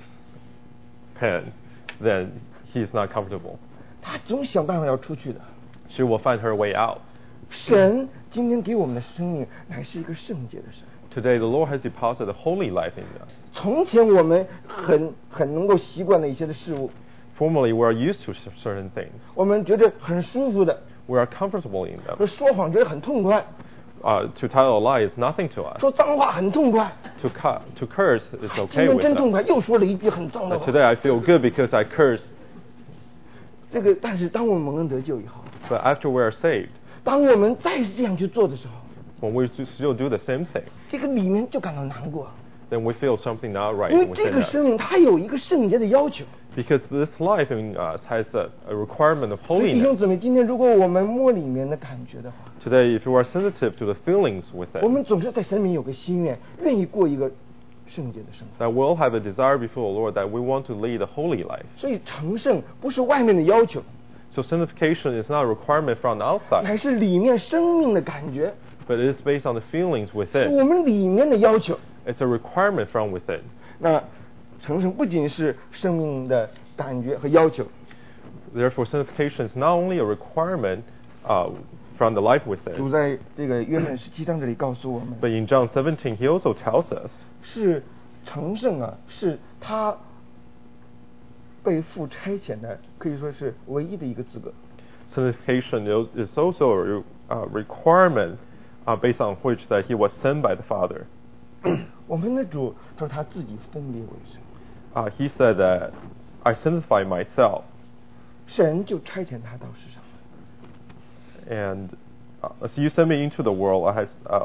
A: pen, then he's not comfortable.
B: 它总想办法要出去的。
A: She will find her way out.
B: 神今天给我们的生命乃是一个圣洁的生命。
A: Today, the Lord has deposited a holy life in us.
B: 从前我们很能够习惯的一些的事物，
A: Formerly, we are used to certain things.
B: 我们觉得很舒服的，
A: We are comfortable in
B: 和
A: them.
B: 说谎觉得很痛快，
A: To tell a lie is nothing to us.
B: 说脏话很痛快。
A: To curse is
B: 今
A: okay
B: 天
A: with
B: 真痛
A: us.
B: 快，又说了一句很脏的
A: But
B: 话。
A: today, I feel good because I cursed.
B: 但是当我们蒙恩得救以后，
A: But after we are saved,
B: 当我们再这样去做的时候，
A: when we still do the same thing,
B: 这个里面就感到难过，
A: then we feel something not right
B: 因为这
A: within
B: 个
A: us.
B: 生命它有一个圣洁的要求。
A: Because this life in us has a requirement of
B: 所以弟兄
A: holiness.
B: 姊妹，今天如果我们摸里面的感觉的话，
A: Today, if you are sensitive to the feelings
B: 我
A: within,
B: 们总是在神里面有个心愿，愿意过一个圣洁的生活。
A: that we'll have a desire before the Lord that we want to lead a holy life.
B: 所以成圣不是外面的要求，
A: So sanctification is not a requirement from the outside,
B: 乃是里面生命的感觉，
A: but it is based on the feelings
B: 是
A: within.
B: 我们里面的要求。
A: It's a requirement from within.
B: 那成圣不仅是生命的感觉和要求，
A: Therefore, sanctification is not only a requirement from the life
B: 主
A: within,
B: 在这个约翰17章这里告诉我们，
A: but in John 17, he also tells us
B: 是成圣啊，是他被父差遣的，可以说是唯一的一个资格。
A: sanctification is also a requirement based on which that he was sent by the Father.
B: 我们的主他说他自己分别为圣，
A: He said that I sanctify myself,
B: 神就差遣他到世上来。
A: and so you send me into the world. I has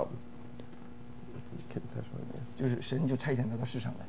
B: 就是神就差遣他到世上来。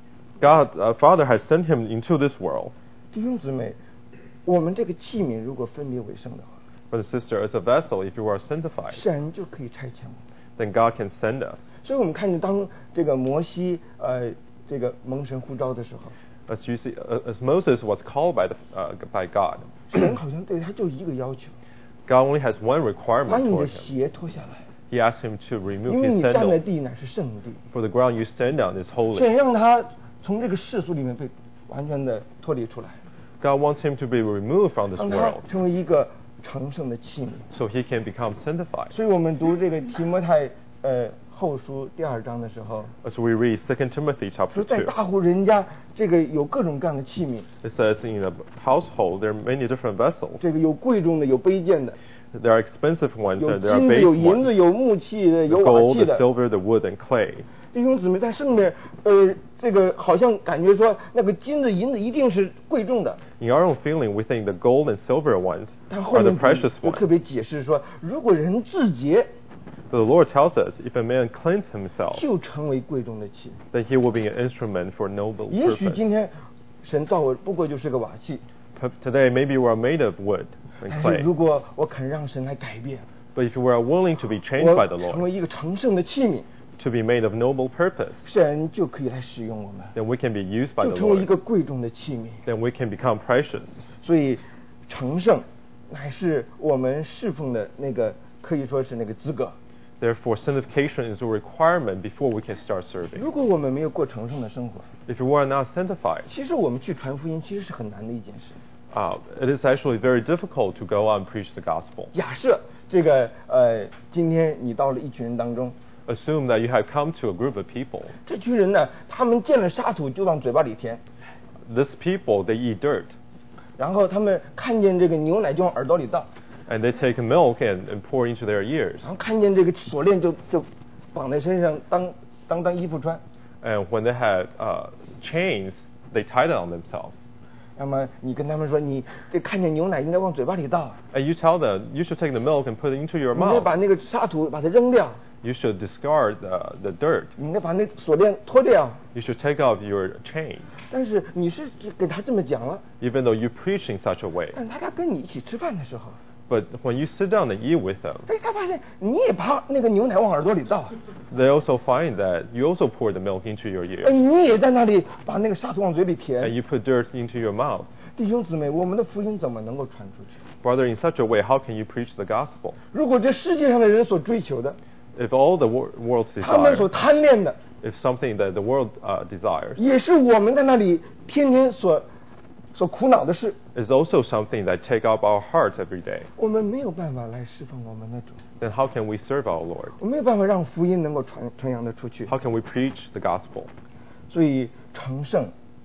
A: God, Father has sent him into this world.
B: 弟兄姊妹，我们这个器皿如果分别为圣的话，
A: Brother and sister, as a vessel, if you are sanctified,
B: 神就可以差遣我们。
A: then God can send us.
B: 所以我们看见当这个摩西这个蒙神呼召的时候，
A: As you see, as Moses was called by God,
B: 神好像对他就一个要求，
A: God only has one
B: 把
A: requirement
B: 你的
A: for him.
B: 鞋脱下来，
A: He asked him to remove
B: 因为
A: his
B: 你站的
A: sandal,
B: 地乃是圣地，
A: for the ground you stand on is
B: 神
A: holy.
B: 让他从这个世俗里面被完全的脱离出来，
A: God wants him to be removed from this
B: 让他
A: world,
B: 成为一个成圣的器皿。
A: so he can become sanctified.
B: 所以我们读这个提摩太后书第2章的时候，
A: As we read 2 Timothy
B: 说
A: chapter
B: 在
A: 2,
B: 大户人家这个有各种各样的器皿，
A: it says in a household there are many different vessels.
B: 这个有贵重的，有卑贱的，
A: There are expensive ones
B: 有
A: and there are
B: 金子，有
A: base
B: 银子，
A: ones.
B: 有木器的，
A: The
B: 有瓦
A: gold,
B: 器
A: the
B: 的。
A: silver, the wood, and clay.
B: 弟兄姊妹，在圣面，这个好像感觉说那个金子、银子一定是贵重的，
A: In our own feeling, we think the gold and silver ones
B: 但后
A: are the
B: 面
A: precious
B: 就特
A: ones.
B: 别解释说，如果人自洁，
A: But the Lord tells us, if a man cleanse himself,
B: 就成为贵重的器。
A: then he will be an instrument for noble
B: 也许
A: purpose.
B: 今天神造我不过就是个瓦器，
A: Today, maybe we are made of wood and
B: 但是
A: clay.
B: 如果我肯让神来改变，
A: But if we are willing to be changed by
B: 我
A: the
B: 成
A: Lord,
B: 为一个成圣的器皿，
A: to be made of noble purpose,
B: 神就可以来使用我们，
A: then we can be used by
B: 就
A: the
B: 成为一
A: Lord.
B: 个贵重的器皿。
A: Then we can become precious.
B: 所以，成圣乃是我们侍奉的那个可以说是那个资格。
A: Therefore, sanctification is a requirement before we can start serving.
B: 如果我们没有过成圣的生活，
A: If we are not sanctified,
B: 其实我们去传福音其实是很难的一件事。
A: it is actually very difficult to go out and preach the gospel.
B: 假设这个今天你到了一群人当中，
A: Assume that you have come to a group of people.
B: 这群人呢，他们见了沙土就往嘴巴里填，
A: These people, they eat dirt,
B: 然后他们看见这个牛奶就往耳朵里倒，
A: and they take milk and pour into their ears.
B: 然后看见这个锁链就绑在身上当衣服穿。
A: And when they have chains, they tie it on themselves.
B: 那么你跟他们说，你这看见牛奶应该往嘴巴里倒，
A: And you tell them, you should take the milk and put it into your
B: 你应该
A: mouth.
B: 把那个沙土把它扔掉，
A: You should discard the dirt.
B: 你应该把那锁链脱掉。
A: You should take off your chain.
B: 但是你是给他这么讲了，
A: Even though you preach in such a way.
B: 但是他跟你一起吃饭的时候，
A: But when you sit down and eat with them,
B: 哎，他发现你也把那个牛奶往耳朵里倒，
A: they also find that you also pour the milk into your
B: 哎，
A: ear.
B: 你也在那里把那个沙土往嘴里
A: And
B: 填。
A: you put dirt into your mouth.
B: 弟兄姊妹，我们的福音怎么能够传出去？
A: Brother, in such a way, how can you preach the gospel?
B: 如果这世界上的人所追求的，
A: If all the world's
B: 他们所
A: desire
B: 贪恋的，
A: is something that the world desires,
B: 也是我们在那里天天所苦恼的事，
A: is also something that take up our hearts every day,
B: 我们没有办法来侍奉我们的主，
A: then how can we serve our Lord?
B: 我没有办法让福音能够传扬的出去。
A: How can we preach the gospel?
B: 所以成圣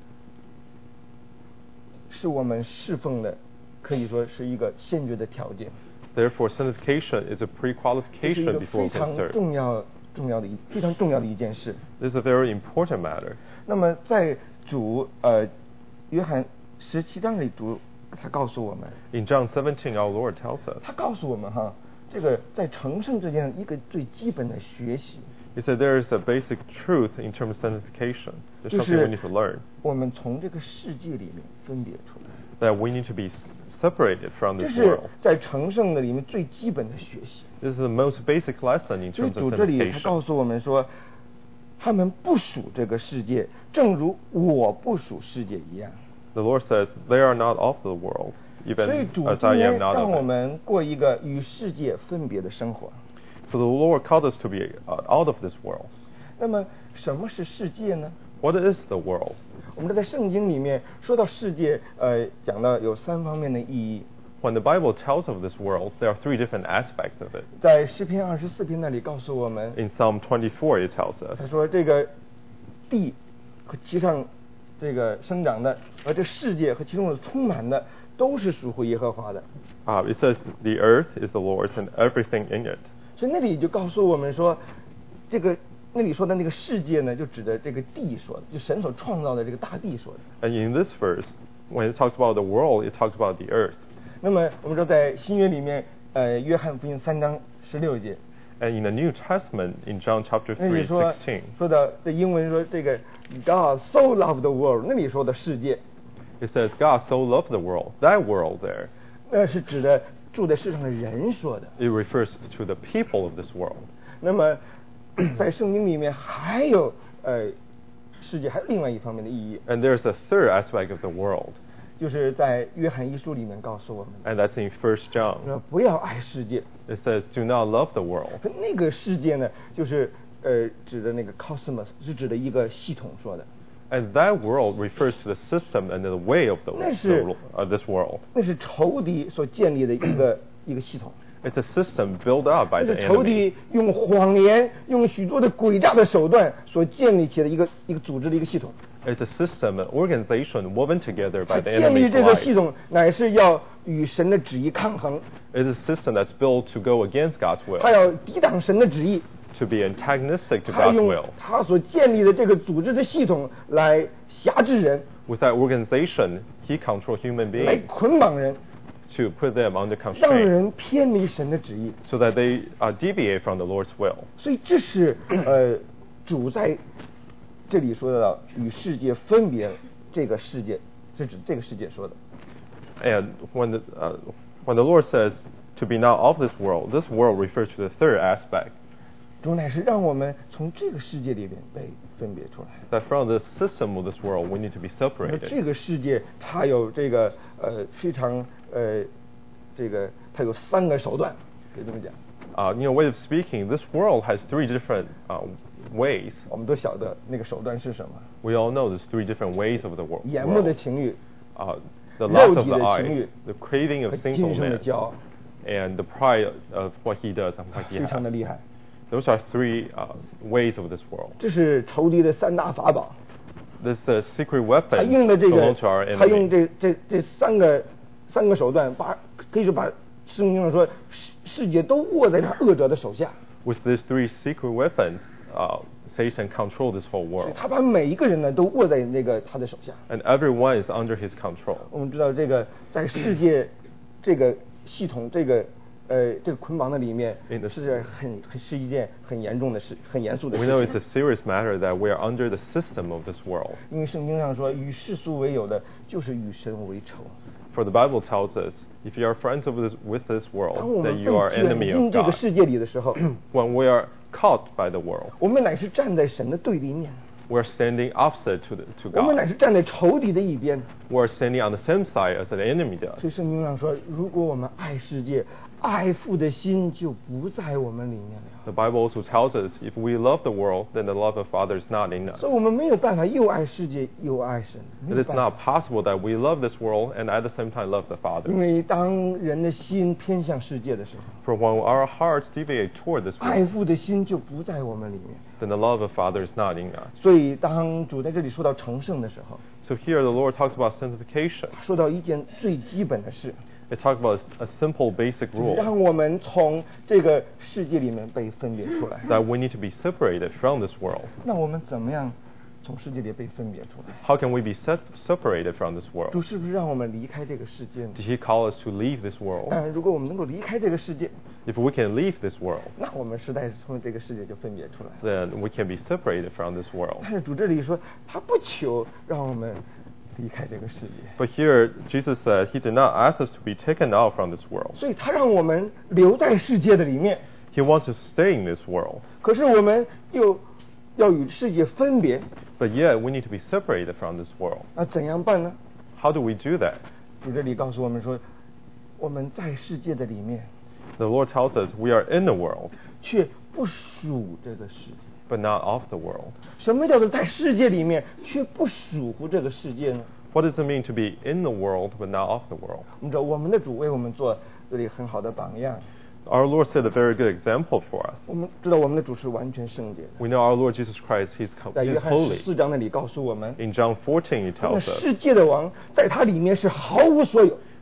B: 是我们侍奉的，可以说是一个先决的条件，
A: Therefore, sanctification is a
B: 这是一
A: pre-qualification
B: 个
A: before
B: 非
A: we
B: 常
A: can serve.
B: 非常重要的一件事。
A: This is a very important matter.
B: 那么在主约翰17章里主他告诉我们，
A: In John 17, our Lord tells us,
B: 他告诉我们哈，这个在成圣之间一个最基本的学习，
A: He said there is a basic truth in terms of sanctification. There's
B: 就
A: something we
B: 是
A: need to learn.
B: 我们从这个世界里面分别出来，
A: That we need to be separated from
B: 这
A: this
B: 是
A: world.
B: 在成圣的里面最基本的学习。
A: This is the most basic lesson in
B: 所以
A: terms
B: 主
A: of
B: 这里他
A: sanctification.
B: 告诉我们说，他们不属这个世界，正如我不属世界一样。
A: The Lord says, they are not of the world,
B: 所以
A: even
B: 主
A: as
B: 今
A: I
B: 天
A: am not
B: 让我
A: of it.
B: 们过一个与世界分别的生活。
A: So the Lord called us to be out of this world.
B: 那么什么是世界呢？
A: What is the world?
B: 我们在圣经里面说到世界，讲到有3方面的意义。
A: When the Bible tells of this world, there are 3 different aspects of it.
B: 在诗篇24篇那里告诉我们，
A: In Psalm 24, it tells us
B: 他说这个地和其上这个生长的，而这世界和其中的充满的，都是属乎耶和华的。
A: it says the earth is the Lord's and everything in it.
B: 所以那里就告诉我们说，这个那里说的那个世界呢，就指的这个地说的，就神所创造的这个大地说的。
A: And in this verse, when it talks about the world, it talks about the earth.
B: 那么我们说在新约里面，约翰福音3章16节，
A: And in the New Testament, in John chapter
B: 那里
A: 3,
B: 说
A: 16,
B: 说的这英文说这个 God so loved the world， 那里说的世界，
A: it says, God so loved the world. That world there,
B: 那是指的住在世上的人说的。
A: it refers to the people of this world.
B: 那么在圣经里面还有世界还有另外一方面的意义，
A: And there's a third aspect of the world,
B: 就是在约翰一书里面告诉我们，
A: and that's in 1 John.
B: 说不要爱世界。
A: It says, do not love the world.
B: 那个世界呢，就是指的那个 cosmos， 是指的一个系统说的。
A: And that world refers to the system and the way of this world.
B: 那是仇敌所建立的一个系统。
A: It's a system built up by
B: 那
A: the
B: 是仇
A: enemy.
B: 敌用谎言、用许多的诡诈的手段所建立起的一个组织的一个系统。
A: It's a system, an organization woven together
B: 他
A: by the
B: 建立
A: enemy's
B: 这个系
A: life.
B: 统，乃是要与神的旨意抗衡，
A: It's a system that's built to go against God's
B: 他
A: will,
B: 要抵挡神的旨意。
A: to be antagonistic to
B: 他
A: God's
B: 用
A: will.
B: 他所建立的这个组织的系统来辖制人，
A: With that organization, he controls human
B: 来
A: beings
B: 捆绑人，
A: to put them under
B: 让
A: constraint
B: 人偏离神的旨意。
A: so that they deviate from the Lord's will.
B: 所以这是主在这里说的与世界分别这个世界，是指这个世界说的。
A: And when the Lord says to be not of this world refers to the third aspect,
B: 主乃是让我们从这个世界里面被分别出来。
A: that from the system of this world we need to be
B: 那
A: separated.
B: 这个世界它有这个非常这个它有3个手段，可以这么讲。
A: Way of speaking, this world has 3 different ways.
B: 我们都晓得那个手段是什么？
A: We all know there's 3 different ways of the world.
B: 眼目的情欲，
A: The lust
B: 肉
A: of
B: 体
A: the
B: 的
A: eye,
B: 情欲
A: the craving
B: 和
A: of
B: 今
A: sinful
B: 生的
A: man,
B: 骄傲，
A: and the pride of what he does and what he
B: 非常的
A: has.
B: 厉害。
A: Those are 3 ways of this world.
B: 这是仇敌的3大法宝。
A: This is a secret
B: 他
A: weapon
B: 用的这个
A: belongs to our，
B: 他用
A: enemy.
B: 这三个手段，可以说把圣经上说世界都握在他恶者的手下。
A: With these 3 secret weapons, Satan controls this whole
B: 所以
A: world.
B: 他把每一个人呢都握在他的手下。
A: And everyone is under his control.
B: 我们知道这个在世界这个系统这个捆绑的里面，是一件很严重的事，很严肃的
A: We
B: 事
A: know
B: 情
A: it's。a serious matter that we are under the system of this world.
B: 因为圣经上说，与世俗为友的，就是与神为仇。
A: For the Bible tells us, if you are friends with this
B: 当
A: world,
B: 我
A: then
B: 们
A: you are
B: 被卷
A: enemy
B: 进
A: of
B: 这个
A: God.
B: 世界里的时候，
A: When we are caught by the world,
B: 我们乃是站在神的对立面，
A: we're standing opposite to
B: 我们乃
A: God.
B: 是站在仇敌的一边。
A: We're standing on the same side as an enemy does.
B: 所以圣经上说，如果我们爱世界，爱父的心就不在我们里面了。
A: The Bible also tells us, if we love the world, then the love of Father is not in us.
B: 所以我们没有办法又爱世界又爱神，没
A: It
B: 有
A: is
B: 办法
A: not possible that we love this world and at the same time love the
B: 因
A: Father.
B: 为当人的心偏向世界的时候，
A: For when our hearts deviate toward this
B: 爱
A: world,
B: 父的心就不在我们里面。
A: then the love of Father is not in us.
B: 所以当主在这里说到成圣的时候，
A: So here the Lord talks about sanctification.
B: 说到一件最基本的事，
A: It talks about a simple basic
B: 就是
A: rule
B: 让我们从这个世界里面被分别出来。
A: that we need to be separated from this world.
B: 那我们怎么样从世界里被分别出来？
A: How can we be separated from this
B: 主
A: world?
B: 是不是让我们离开这个世界呢？
A: Did He call us to leave this world?
B: 如果我们能够离开这个世界，
A: If we can leave this world,
B: 那我们实在是从这个世界就分别出来了。
A: then we can be separated from this world.
B: 但是主这里说，他不求让我们离开这个世界，
A: But here, Jesus said He did not ask us to be taken out from this world.
B: 所以他让我们留在世界的里面。
A: He wants us to stay in this world.
B: 可是我们又要与世界分别，
A: But yet, we need to be separated from this world.
B: 那怎样办呢？
A: How do we do that?
B: 主这里告诉我们说，我们在世界的里面，
A: The Lord tells us we are in the world,
B: 却不属这个世界。
A: but not of the world.
B: 什么叫做在世界里面却不属乎这个世界呢？
A: What does it mean to be in the world, but not of the world?
B: 我们知道我们的主为我们做这里很好的榜样。
A: Our Lord set a very good example for us.
B: 我们知道我们的主是完全圣洁的，
A: We know our Lord Jesus Christ, He
B: 在约
A: is
B: 翰
A: holy.
B: 14章那里告诉我们，
A: In John 14, He
B: 那
A: tells us
B: 世界的王在他里面是毫无所有。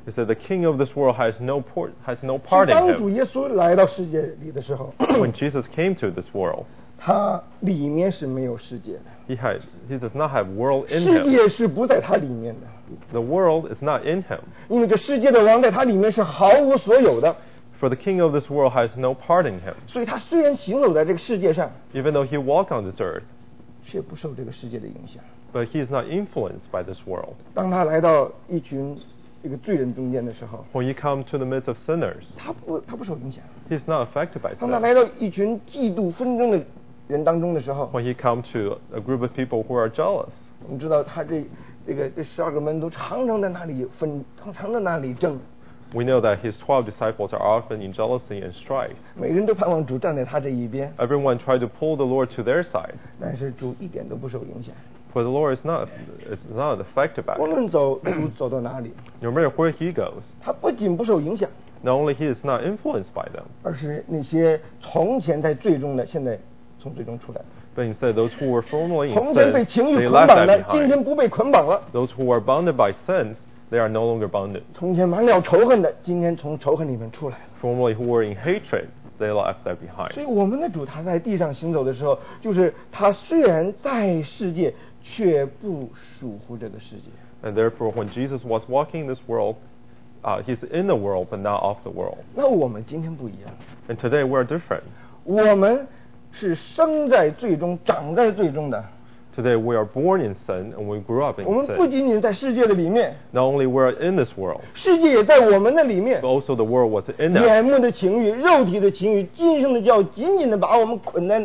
A: He said, "The king of this world has no part
C: 是
A: in
C: 当主
A: him."
C: 耶稣来到世界里的时候，
A: When Jesus came to this world,
C: 他里面是没有世界的，
A: he does not have world in
C: 世
A: him.
C: 界是不在他里面的，
A: The world is not in him.
C: 因为这世界的王在他里面是毫无所有的，
A: For the king of this world has no part in him.
C: 所以他虽然行走在这个世界上，
A: Even though he walked on this earth,
C: 却不受这个世界的影响。
A: but he is not influenced by this world.
C: 当他来到一群这个罪人中间的时候，
A: When he comes to the midst of sinners,
C: 他不受影响。
A: he's not affected by
C: 当他
A: sin.
C: 来到一群嫉妒纷争的人当中的时候，
A: When he comes to a group of people who are jealous,
C: 我们知道他这12个门徒常常在那里分，常常在那里争，
A: we know that his 12 disciples are often in jealousy and strife.
C: 每个人都盼望主站在他这一边，
A: Everyone tried to pull the Lord to their side,
C: 但是主一点都不受影响。
A: but the Lord is not affected by
C: 无
A: it.
C: 论主走到哪里，
A: No matter where he goes,
C: 他不仅不受影响，
A: not only he is not influenced by them,
C: 而是那些从前在罪中的，现在从罪中出来了；
A: but instead those who were formerly in
C: 从前被
A: sin,
C: 情欲
A: they
C: 捆
A: left
C: 绑的，
A: that
C: 今天
A: behind.
C: 不被捆绑了；
A: Those who are bounded by sins, they are no longer bounded.
C: 从前满了仇恨的，今天从仇恨里面出来了。
A: Formerly who were in hatred, they left that
C: 所
A: behind.
C: 以我们的主他在地上行走的时候，就是他虽然在世界，却不属乎这个世界。
A: And therefore, when Jesus was walking in this world, he's in the world, but not of the world.
C: 那我们今天不一样，
A: And today we're different.
C: 我们是生在罪中、长在罪中的。
A: Today we are born in sin, and we grew up in
C: 我们不
A: sin.
C: 仅仅在世界的里面，
A: Not only we're in this world,
C: 世界也在我们的里面
A: but。also the world was in us.
C: 眼目的情欲、肉体的情欲、今生的教，紧紧的把我们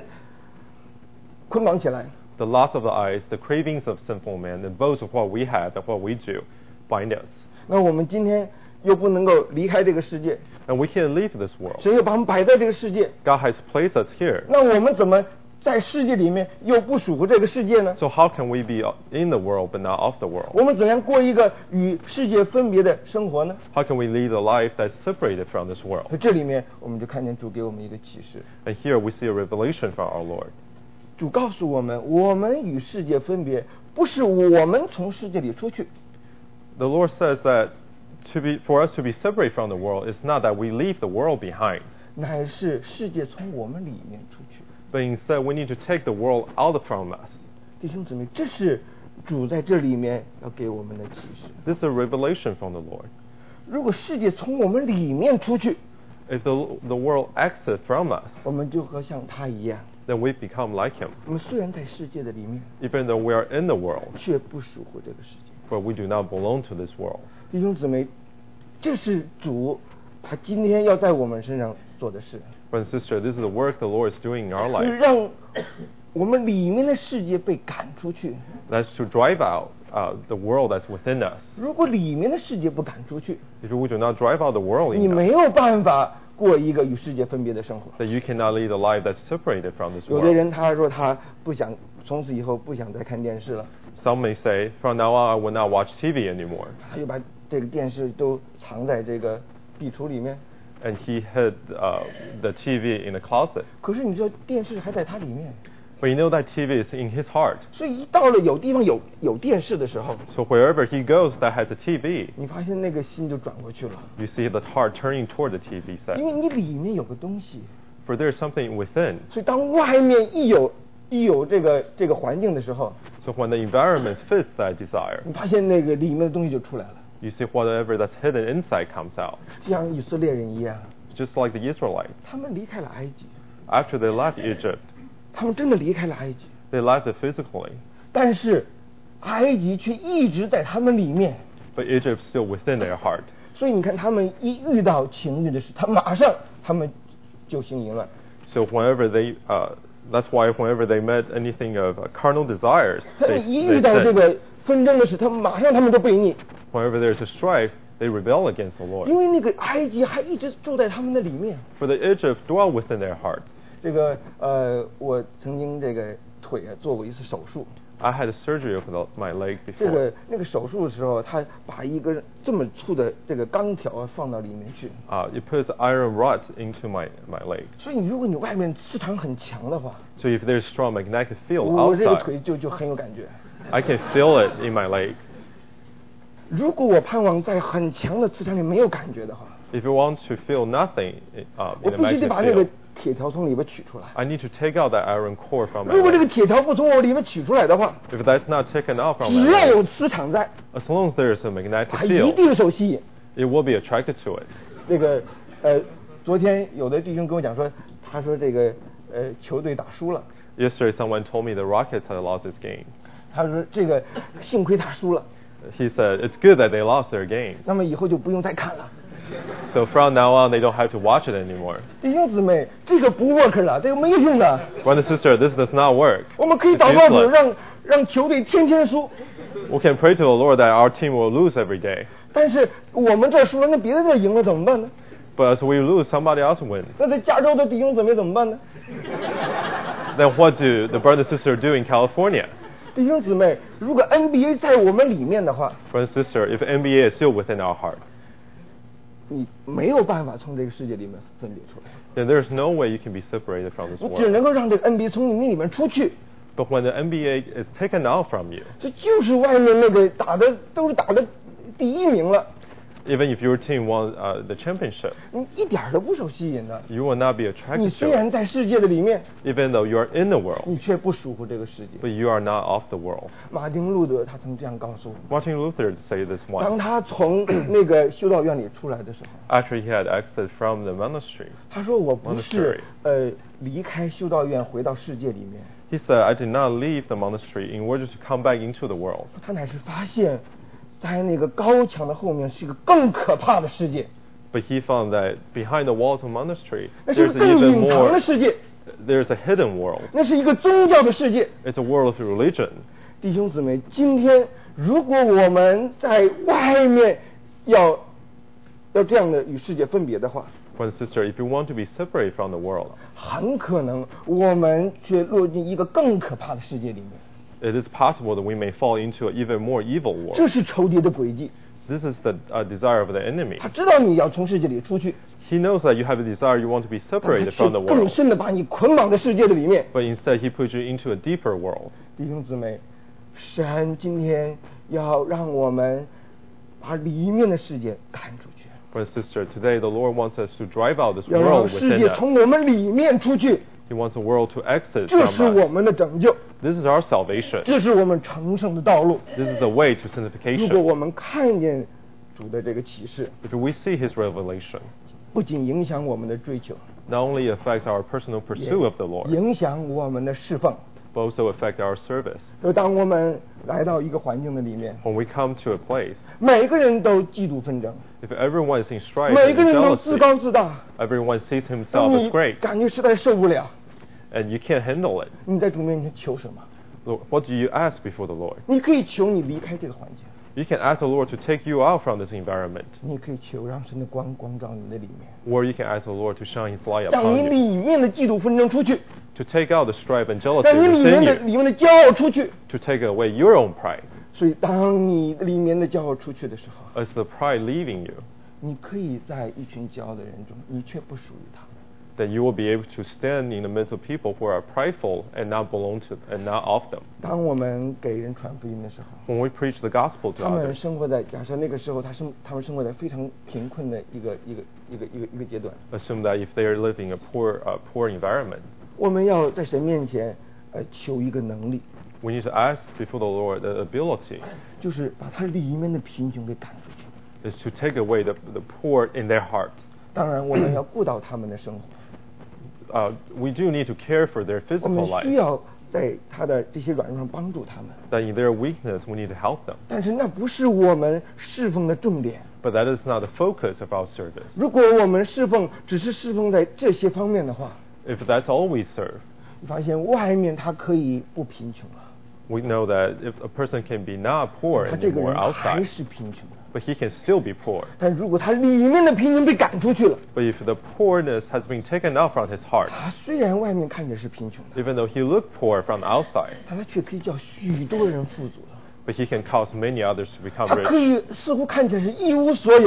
C: 捆绑起来。
A: The lust of the eyes, the cravings of sinful men, and both of what we have and what we do bind us.
C: 那我们今天又不能够离开这个世界，
A: And we can't leave this world.
C: 神又把我们摆在这个世界，
A: God has placed us here.
C: 那我们怎么在世界里面又不属乎这个世界呢？
A: So how can we be in the world but not of the world?
C: 我们怎样过一个与世界分别的生活呢？
A: How can we lead a life that's separated from this world?
C: 这里面我们就看见主给我们一个启示，
A: And here we see a revelation from our Lord.
C: 主告诉我们，我们与世界分别，不是我们从世界里出去，
A: The Lord says that for us to be separate from the world is not that we leave the world behind,
C: 乃是世界从我们里面出去。
A: but instead we need to take the world out from us.
C: 弟兄姊妹，这是主在这里面要给我们的启示。
A: This is a revelation from the Lord.
C: 如果世界从我们里面出去，
A: If the world exits from us,
C: 我们就和像他一样。
A: then we become like him.
C: 我们虽然在世界的里面，
A: Even though we are in the world,
C: 却不属乎这个世界。
A: but we do not belong to this world.
C: 弟兄姊妹，这是主他今天要在我们身上做的事，
A: Brother and sister, this is the work the Lord is doing in our
C: 就是
A: life.
C: 让我们里面的世界被赶出去。
A: That's to drive out the world that's within us.
C: 如果里面的世界不赶出去，
A: If we do not drive out the world
C: 你
A: in us,
C: 没有办法过一个与世界分别的生活。
A: then you cannot lead a life that's separated from this
C: 有的
A: world.
C: 人他说他不想从此以后不想再看电视了，
A: Some may say, from now on, I will not watch TV anymore.
C: 他就把这个电视都藏在这个壁橱里面。
A: And he hid the TV in a closet.
C: 可是你知道电视还在他里面，
A: But you know that TV is in his heart.
C: 所以一到了有地方有电视的时候，
A: So wherever he goes that has a TV,
C: 你发现那个心就转过去了，
A: you see the heart turning toward the TV
C: 因
A: set.
C: 为你里面有个东西。
A: For there is something within.
C: 所以当外面一有这个环境的时候，
A: So when the environment fits that desire,
C: 你发现那个里面的东西就出来了，
A: you see whatever that's hidden inside comes out.
C: 像以色列人一样，
A: Just like the Israelites.
C: 他们离开了埃及，
A: After they left Egypt,
C: 他们真的离开了埃及，
A: they left it physically.
C: 但是埃及却一直在他们里面。
A: But Egypt's still within their heart.
C: 所以你看，他们一遇到情欲的事，他们就行淫乱。
A: So that's why whenever they met anything of carnal desires,
C: 他
A: they
C: 们一遇到这
A: sin.
C: 个纷争的事，他们就背逆，
A: Whenever there's a strife, they rebel against the
C: 因
A: Lord.
C: 为那个埃及还一直住在他们的里面。
A: For the Egypt dwell within their heart.
C: 这个我曾经这个腿做过一次手术。
A: I had a surgery of my leg
C: 这
A: before.
C: 个那个手术的时候，他把一根这么粗的这个钢条放到里面去。
A: It puts iron rods into my leg.
C: 所以如果你外面磁场很强的话，
A: So if there's strong magnetic field
C: 我这个
A: outside,
C: 腿就很有感觉。
A: I can feel it in my leg.
C: 如果我盼望在很强的磁场里没有感觉的话，
A: If you want to feel nothing
C: 我
A: in a
C: 必须得
A: magnetic
C: 把那个
A: field,
C: 铁条从里边取出来。
A: I need to take out that iron core from my
C: 如果这个
A: leg.
C: 铁条不从我里面取出来的话，
A: If that's not taken out from
C: 只
A: my
C: 要有
A: leg,
C: 磁场在，
A: as long as there is a magnetic
C: 它一
A: field,
C: 定受吸引。
A: it will be attracted to it.
C: 这个昨天有的弟兄跟我讲说，他说这个球队打输了，
A: Yesterday, someone told me the Rockets had lost this game.
C: 他说这个幸亏他输了，
A: He said it's good that they lost their game.
C: 那么以后就不用再看了。
A: So from now on, they don't have to watch it anymore.
C: 弟兄姊妹，这个不 work 了，这个没有用的。
A: Brother and sister, this does not work.
C: 我们可以
A: It's
C: 祷告主
A: useless.
C: 让球队天天输，
A: We can pray to the Lord that our team will lose every day.
C: 但是我们这儿输了，那别的这儿赢了怎么办呢？
A: But as we lose, somebody else wins.
C: 那在加州的弟兄姊妹怎么办呢？
A: Then what do the brother and sister do in California?
C: 弟兄姊妹，如果 NBA 在我们里面的话，
A: Brother and sister, if NBA is still within our heart,
C: 你没有办法从这个世界里面分别出来，
A: then there's no way you can be separated from this
C: 你只
A: world.
C: 能够让这个 NBA 从你里面出去。
A: But when the NBA is taken out from you,
C: 这就是外面那个都是打的第一名了，
A: even if your team won the championship,
C: 你一点儿都不受吸引的。
A: you will not be
C: 你
A: attracted
C: 虽
A: to
C: 然
A: it,
C: 在世界的里面，
A: even though you are in the world,
C: 你却不属乎这个世界。
A: but you are not of the world.
C: 马丁路德他曾这样告诉我，
A: Martin Luther say this
C: 当
A: once
C: 他从那个修道院里出来的时候，
A: after he had exited from the monastery.
C: 他说我不是离开修道院回到世界里面，
A: He said, I did not leave the monastery in order to come back into the world.
C: 他乃是发现，在那个高墙的后面是一个更可怕的世界，
A: But he found that behind the walls of the monastery,
C: 那是
A: there's
C: 个更
A: even
C: 隐藏
A: more,
C: 的世界，
A: there's a hidden world.
C: 那是一个宗教的世界。
A: It's a world of religion.
C: 弟兄姊妹，今天如果我们在外面要这样的与世界分别的话，
A: Brother and sister, if you want to be separated from the world,
C: 很可能我们却落进一个更可怕的世界里面。
A: it is possible that we may fall into an even more evil
C: 这
A: world.
C: 是仇敌的诡计，
A: This is the desire of the enemy.
C: 他知道你要从世界里出去，
A: He knows that you have a desire, you want to be
C: 但他
A: separated
C: 却
A: from the
C: 更
A: world.
C: 深的把你捆绑在世界的里面。
A: But instead, he puts you into a deeper world.
C: 弟兄姊妹，神今天要让我们把里面的世界赶出去，
A: Brother and sister, today the Lord wants us to drive out this
C: 要让
A: world
C: 世
A: within
C: 界
A: us.
C: 从我们里面出去，
A: He wants the world to exit
C: 这是
A: from
C: 我
A: us.
C: 们的拯救，
A: This is our salvation.
C: 这是我们成圣的道路。
A: This is the way to
C: 如果
A: sanctification.
C: 我们看见主的这个启示，
A: If we see His revelation,
C: 不仅影响我们的追求，
A: not only affects our personal
C: 也
A: pursuit of the Lord,
C: 影响我们的侍奉。
A: but also affect our service.
C: 就当我们来到一个环境的里面，
A: When we come to a place,
C: 每个人都嫉妒纷争，
A: if everyone is in strife
C: 每
A: and
C: 个人都自
A: jealousy,
C: 高自大，
A: everyone sees himself as
C: 你
A: great,
C: 感觉实在受不了。
A: and you can't handle it.
C: 你在主面前求什么？
A: Lord, what do you ask before the Lord?
C: 你可以求你离开这个环境，
A: You can ask the Lord to take you out from this environment,
C: 你可以求让神的光照你的里面，
A: or you can ask the Lord to shine His light
C: 让你
A: upon you,
C: 里面的嫉妒纷争出去，
A: to take out the strife and jealousy
C: 让你里面
A: within
C: 的
A: you,
C: 里面的骄傲出去。
A: to take away your own pride.
C: 所以，当你里面的骄傲出去的时候，
A: As the pride leaving you,
C: 你可以在一群骄傲的人中，你却不属于他们。
A: then you will be able to stand in the midst of people who are prideful and not belong to and not of them.
C: 当我们给人传福音的时候，
A: When we preach the gospel to
C: 他们
A: others,
C: 生活在假设那个时候，他们生活在非常贫困的一个阶段。
A: assume that if they are living in a poor environment,
C: 我们要在神面前求一个能力，
A: we need to ask before the Lord the ability
C: 就是把他里面的贫穷给赶出去。
A: is to take away the poor in their heart.
C: 当然，我们要顾到他们的生活，
A: We do need to care for their
C: 我
A: physical
C: 们
A: life.
C: 需要在他的这些软弱上帮助他们。
A: That in their weakness, we need to help them.
C: 但是那不是我们侍奉的重点。
A: But that is not the focus of our service.
C: 如果我们侍奉只是侍奉在这些方面的话，
A: If that's all we serve,
C: 你发现外面他可以不贫穷了，
A: we know that if a person can be not poor
C: 他这个
A: anymore
C: 人还
A: outside,
C: 是贫穷的。
A: but he can still be poor.
C: 但如果他里面的贫穷被赶出去了，
A: But if the poorness has been taken out from his heart,
C: 他虽然外面看着是贫穷的，
A: even though he looked poor from the outside,
C: 但他却可以叫许多人富足了。
A: but he can cause many others to become
C: 他可
A: rich.
C: 以似乎看起来是一无所有，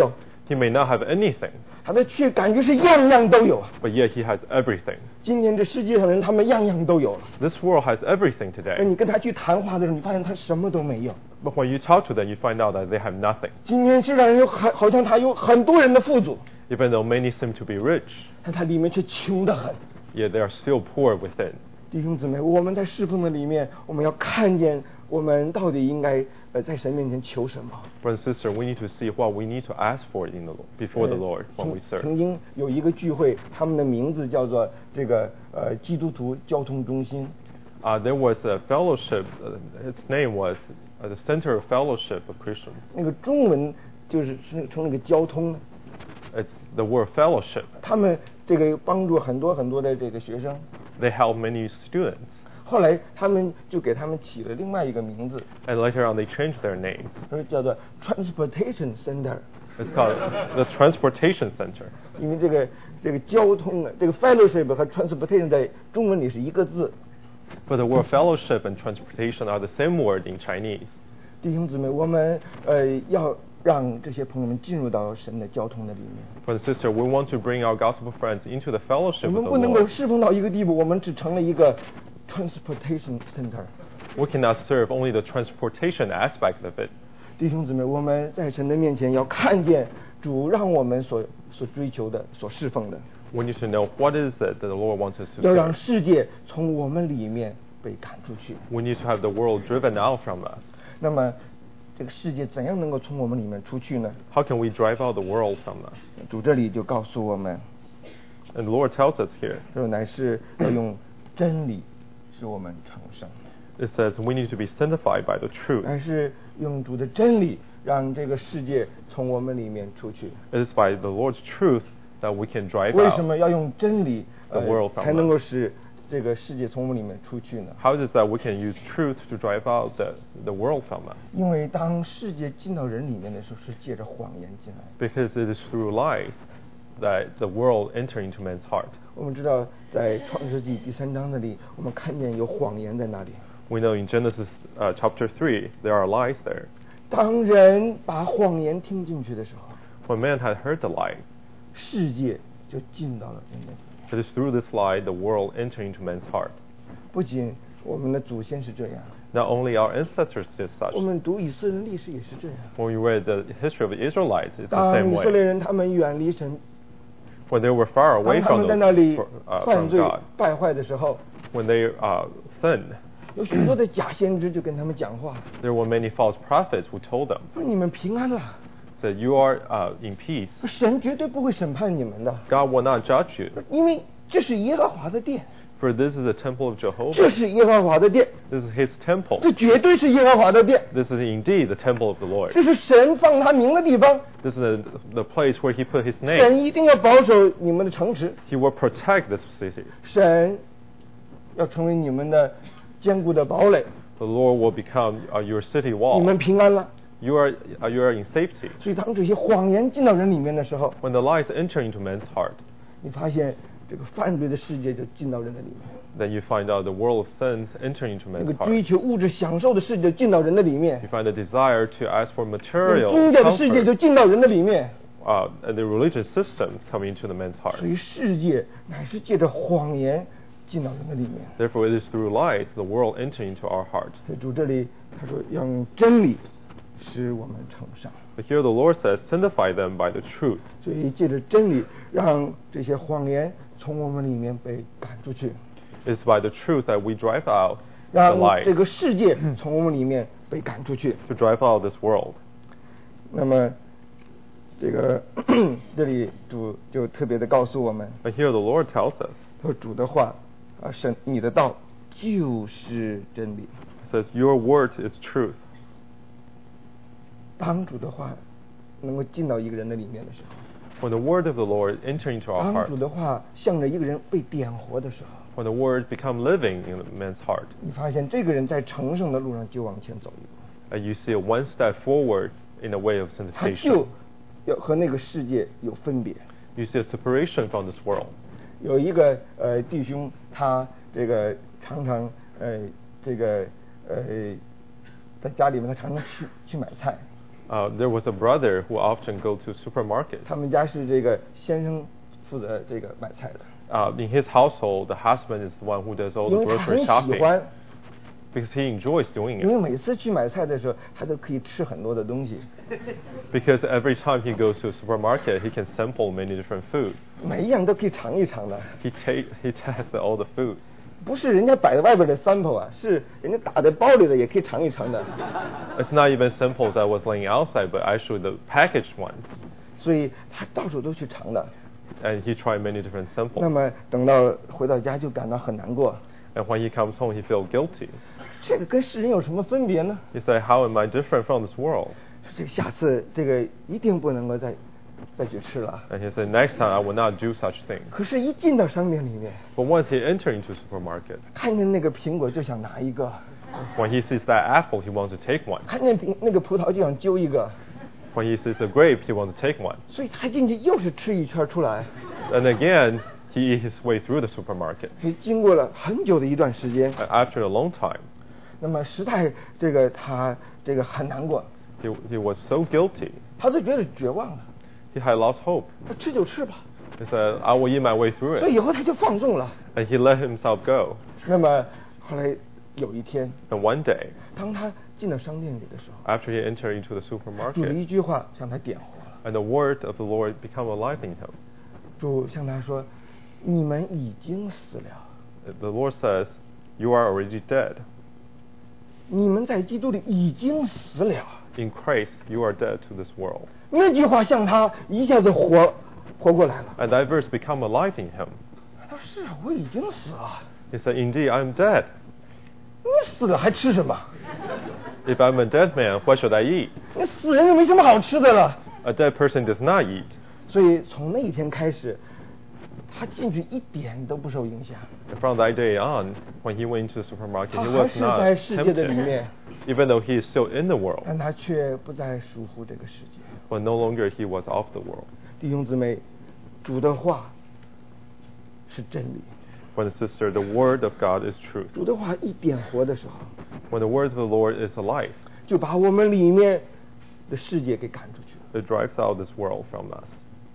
A: He may not have anything,
C: 他的却感觉是样样都有啊。
A: but yet he has everything.
C: 今天这世界上的人，他们样样都有了。
A: This world has everything
C: 而
A: today.
C: 你跟他去谈话的时候，你发现他什么都没有。
A: But when you talk to them, you find out that they have nothing.
C: 今天世上人好像他有很多人的富足，
A: Even though many seem to be rich,
C: 但他里面却穷得很。
A: yet they are still poor within.
C: 弟兄姊妹，我们在侍奉的里面，我们要看见我们到底应该在神面前求什么。
A: Brother and sister, we need to see what we need to ask for before the Lord when we serve.
C: 曾经有一个聚会，他们的名字叫做这个基督徒交通中心。
A: There was a fellowship. Its name was the Center of Fellowship of Christians.
C: 那个中文就是从那个交通，
A: It's the word fellowship.
C: 他们这个帮助很多的这个学生。
A: They help many students.
C: 后来他们就给他们起了另外一个名字，
A: And later on, they changed their names.
C: 叫做 Transportation Center。
A: It's called the Transportation Center.
C: 因为这个交通这个 fellowship 和 transportation 在中文里是一个字。
A: But the word fellowship and transportation are the same word in Chinese.
C: 弟兄姊妹，我们要让这些朋友们进入到神的交通的里面。
A: Brother and sister, we want to bring our gospel friends into the
C: 我
A: fellowship
C: 们
A: of
C: 不
A: the
C: 能够
A: Lord.
C: 侍奉到一个地步，我们只成了一个 transportation center。
A: We cannot serve only the transportation aspect of it.
C: 弟兄姊妹，我们在神的面前要看见主让我们所追求的、所侍奉的，
A: We need to know what is it that the Lord wants us to
C: 要让
A: serve.
C: 世界从我们里面被赶出去。
A: We need to have the world driven out from us.
C: 那么，这个世界怎样能够从我们里面出去呢？
A: How can we drive out the world from us?
C: 主这里就告诉我们，
A: And the Lord tells us here.
C: 这乃是要用真理使我们成圣，
A: It says we need to be sanctified by the truth.
C: 乃是用主的真理让这个世界从我们里面出去。
A: It is by the Lord's truth that we can drive
C: 为什
A: out.
C: 么要用真理
A: The world from
C: 才能够使这个世界从我们里面出去呢？
A: How is it that we can use truth to drive out the world from us?
C: 因为当世界进到人里面的时候，是借着谎言进来。
A: Because it is through lies that the world enter into man's heart.
C: 我们知道，在创世纪第3章那里，我们看见有谎言在那里。
A: We know in Genesis chapter 3 there are lies there.
C: 当人把谎言听进去的时候，
A: When man had heard the lie,
C: 世界就进到了人的里面。
A: it is through this lie the world enter into man's heart.
C: 不仅我们的祖先是这样，
A: Not only our ancestors did such.
C: 我们读以色列历史也是这样。
A: When we read the history of the Israelites, it's the
C: 当
A: same
C: 以色列
A: way.
C: 人他们远离神，
A: When they were far
C: 当
A: away
C: 他
A: from
C: 们在那里
A: from
C: 犯罪
A: God,
C: 败坏的时候，
A: when they sinned,
C: 有许多的假先知就跟他们讲话，
A: there were many false prophets who told them
C: 说你们平安了，
A: that you are in peace.
C: 神绝对不会审判你们的，
A: God will not judge you,
C: 因为这是耶和华的殿，
A: for this is the temple of
C: 这
A: Jehovah.
C: 是耶和华的殿，
A: This is His temple.
C: 这绝对是耶和华的殿，
A: This is indeed the temple of the Lord.
C: 这是神放他名的地方，
A: This is the place where He put His name.
C: 神一定要保守你们的城池，
A: He will protect this city.
C: 神要成为你们的坚固的堡垒，
A: The Lord will become your city
C: 你们
A: wall.
C: 平安了。
A: You are in safety.
C: 所以当这些谎言进到人里面的时候，
A: When the lies enter into man's heart,
C: 你发现这个犯罪的世界就进到人的里面，
A: then you find out the world of sins enter into
C: 那
A: man's
C: 个追
A: heart.
C: 求物质享受的世界进到人的里面
A: You，find the desire to ask for
C: 那个
A: material
C: 宗教的世界就
A: comfort.
C: 进到人的里面。
A: And the religious systems come into the man's heart.
C: 所以世界乃是借着谎言进到人的里面。
A: Therefore, it is through lies the world enter into our heart.
C: 所以主这里他说要用真理使我们成圣，
A: But here the Lord says, sanctify them by the truth.
C: 所以借着真理让这些谎言从我们里面被赶出去，
A: It's by the truth that we drive out the
C: 让
A: lies,
C: 这个世界从我们里面被赶出去。
A: to drive out this world.
C: 那么这个这里主就特别的告诉我们，
A: But here the Lord tells us,
C: 说主的话神你的道就是真理。
A: it says, your word is truth.
C: 当主的话能够进到一个人的里面的时候，
A: When the word of the Lord enter into our
C: 当
A: heart,
C: 主的话向着一个人被点活的时候，
A: when the word become living in man's heart,
C: 你发现这个人在成圣的路上就往前走一步，
A: and you see one step forward in the way of
C: 他就
A: sanctification.
C: 要和那个世界有分别。
A: You see a separation from this world.
C: 有一个弟兄，他这个常常在家里面他常常去买菜。
A: There was a brother who often go to supermarket.
C: 他们家是这个先生负责这个买菜的，
A: In his household, the husband is the one who does all
C: 因
A: the
C: 为他很
A: grocery
C: 喜
A: shopping
C: 欢，
A: because he enjoys doing
C: 因为
A: it.
C: 每次去买菜的时候，他都可以吃很多的东西，
A: Because every time he goes to a supermarket, he can sample many different food.
C: 每一样都可以尝一尝的，
A: He tests all the food.
C: 不是人家摆在外边的 sample 啊，是人家打在包里的也可以尝一尝的，
A: It's not even samples that was laying outside, but actually the packaged ones.
C: 所以他到处都去尝的。
A: And he tried many different
C: 那
A: samples.
C: 么等到回到家就感到很难过，
A: And when he comes home, he feels guilty.
C: 这个跟世人有什么分别呢？
A: He said, "How am I different from this world?"
C: 这个下次这个一定不能够再去吃了。
A: And he said, "Next time, I will not do such thing."
C: 可是，一进到商店里面，
A: But once he entered into a supermarket,
C: 看见那个苹果就想拿一个，
A: when he sees that apple, he wants to take one.
C: 看见那个葡萄就想揪一个，
A: When he sees the grape, he wants to take one.
C: 所以他进去又是吃一圈出来。
A: And again, he eats his way through the supermarket.
C: 经过了很久的一段时间，
A: And after a long time,
C: 那么实在他很难过，
A: he was so guilty.
C: 他就觉得绝望了。
A: He had lost hope.
C: 他吃就吃吧，
A: He said, "I will eat my way through
C: 所以
A: it."
C: 以后他就放纵了。
A: And he let himself go.
C: 那么后来有一天，
A: And one day,
C: 当他进到商店里的时候，
A: after he entered into the
C: 主的
A: supermarket,
C: 一句话向他点活了。
A: and the word of the Lord became alive in him.
C: 主向他说：“你们已经死了，
A: The Lord says, "You are already dead.
C: 你们在基督里已经死了。”
A: In Christ, you are dead to this world."
C: 那句话向他一下子活过来了。
A: And that verse became alive in him.
C: 他说：“是啊，我已经死了。
A: He said, "Indeed, I am dead.
C: 你死了还吃什么？
A: If I'm a dead man, what should I eat?
C: 你死人就没什么好吃的了。
A: A dead person does not eat."
C: 所以从那一天开始，他进去一点都不受影响。
A: And from that day on, when he went into the supermarket,
C: 他
A: he
C: 还
A: was
C: 是
A: not
C: 在世界的里面，
A: tempted, even though he is still in the world.
C: 但他却不再属乎这个世界。
A: But no longer he was of the world.
C: 弟兄姊妹，主的话是真理。
A: Brother and sister, the word of God is truth.
C: 主的话一点活的时候，
A: When the word of the Lord is alive,
C: 就把我们里面的世界给赶出去了。
A: it drives out this world from us.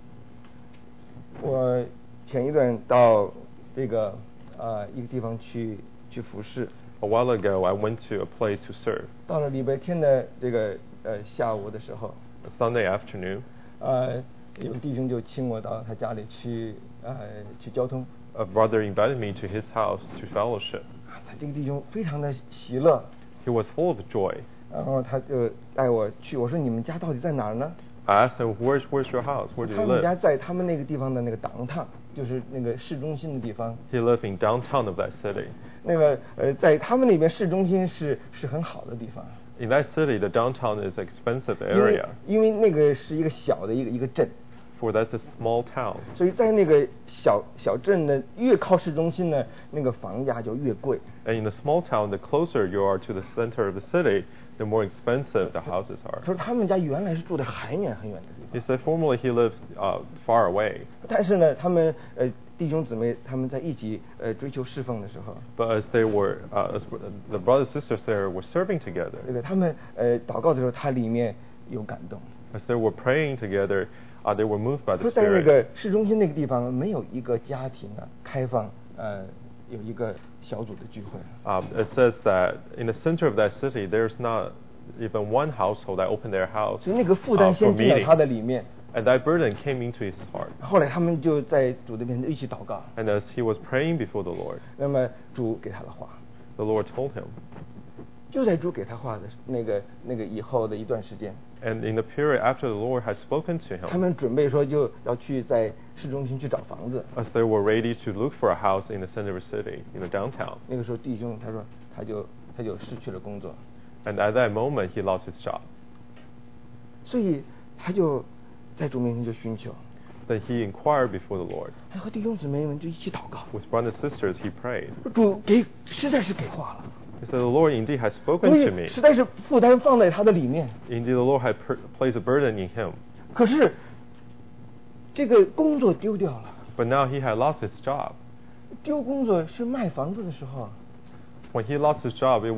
C: 我前一段到这个一个地方去服侍，
A: A while ago, I went to a place to serve.
C: 到了礼拜天的这个下午的时候，
A: Sunday afternoon,
C: 有弟兄就请我到他家里去交通。
A: a brother invited me to his house to fellowship.
C: 他这个弟兄非常的喜乐，
A: He was full of joy.
C: 然后他就带我去。我说你们家到底在哪儿呢？
A: I asked him, "Where's your house? Where do
C: 他
A: you
C: 们家
A: live?"
C: 在他们那个地方的那个downtown，就是那个市中心的地方。
A: He lived in downtown of that city.
C: 那个在他们那边市中心是很好的地方，
A: In that city, the downtown is an expensive
C: 因为
A: area,
C: 那个是一个小的一个镇，
A: for that's a small town.
C: 所以在那个小镇呢，越靠市中心呢，那个房价就越贵。
A: And in a small town, the closer you are to the center of the city, the more expensive the houses
C: 他
A: are.
C: 说他们家原来是住在很远很远的地
A: He said formerly he lived far away,
C: 方，但是呢，他们弟兄姊妹他们在一起追求侍奉的时候，
A: but as they were, as the brothers and sisters there were serving together,
C: 这个他们祷告的时候，他里面有感动。
A: as they were praying together, they were moved by
C: 说
A: the
C: 在那
A: Spirit.
C: 个市中心那个地方，没有一个家庭啊开放有一个小组的聚会。
A: It says that in the center of that city, there's not even one household that opened their house
C: 所以那个负担
A: for
C: 先进到他
A: meeting.
C: 的里面，
A: And that burden came into his heart.
C: 后来他们就在主的面前一起祷告。
A: And as he was praying before the Lord,
C: 那么主给他的话，
A: the Lord told him.
C: 就在主给他话的那个以后的一段时间，
A: And in the period after the Lord had spoken to
C: 他
A: him,
C: 们准备说就要去在市中心去找房子。
A: as they were ready to look for a house in the center of the city, in the downtown.
C: 那个时候弟兄他说他就失去了工作，
A: And at that moment, he lost his job.
C: 所以他就在主面前就寻求，
A: Then he inquired before the Lord.
C: 他和弟兄姊妹们就一起祷告。
A: With brothers and sisters, he prayed.
C: 主实在是给话了，
A: He said, "The Lord indeed has spoken
C: 所
A: to
C: 以
A: me.
C: 实在是负担放在他的里面。
A: Indeed, the Lord had placed a burden in him.
C: 可是这个工作丢掉了，
A: But now he had lost his job.
C: 丢工作是卖房子的时候，
A: When he lost his job, it was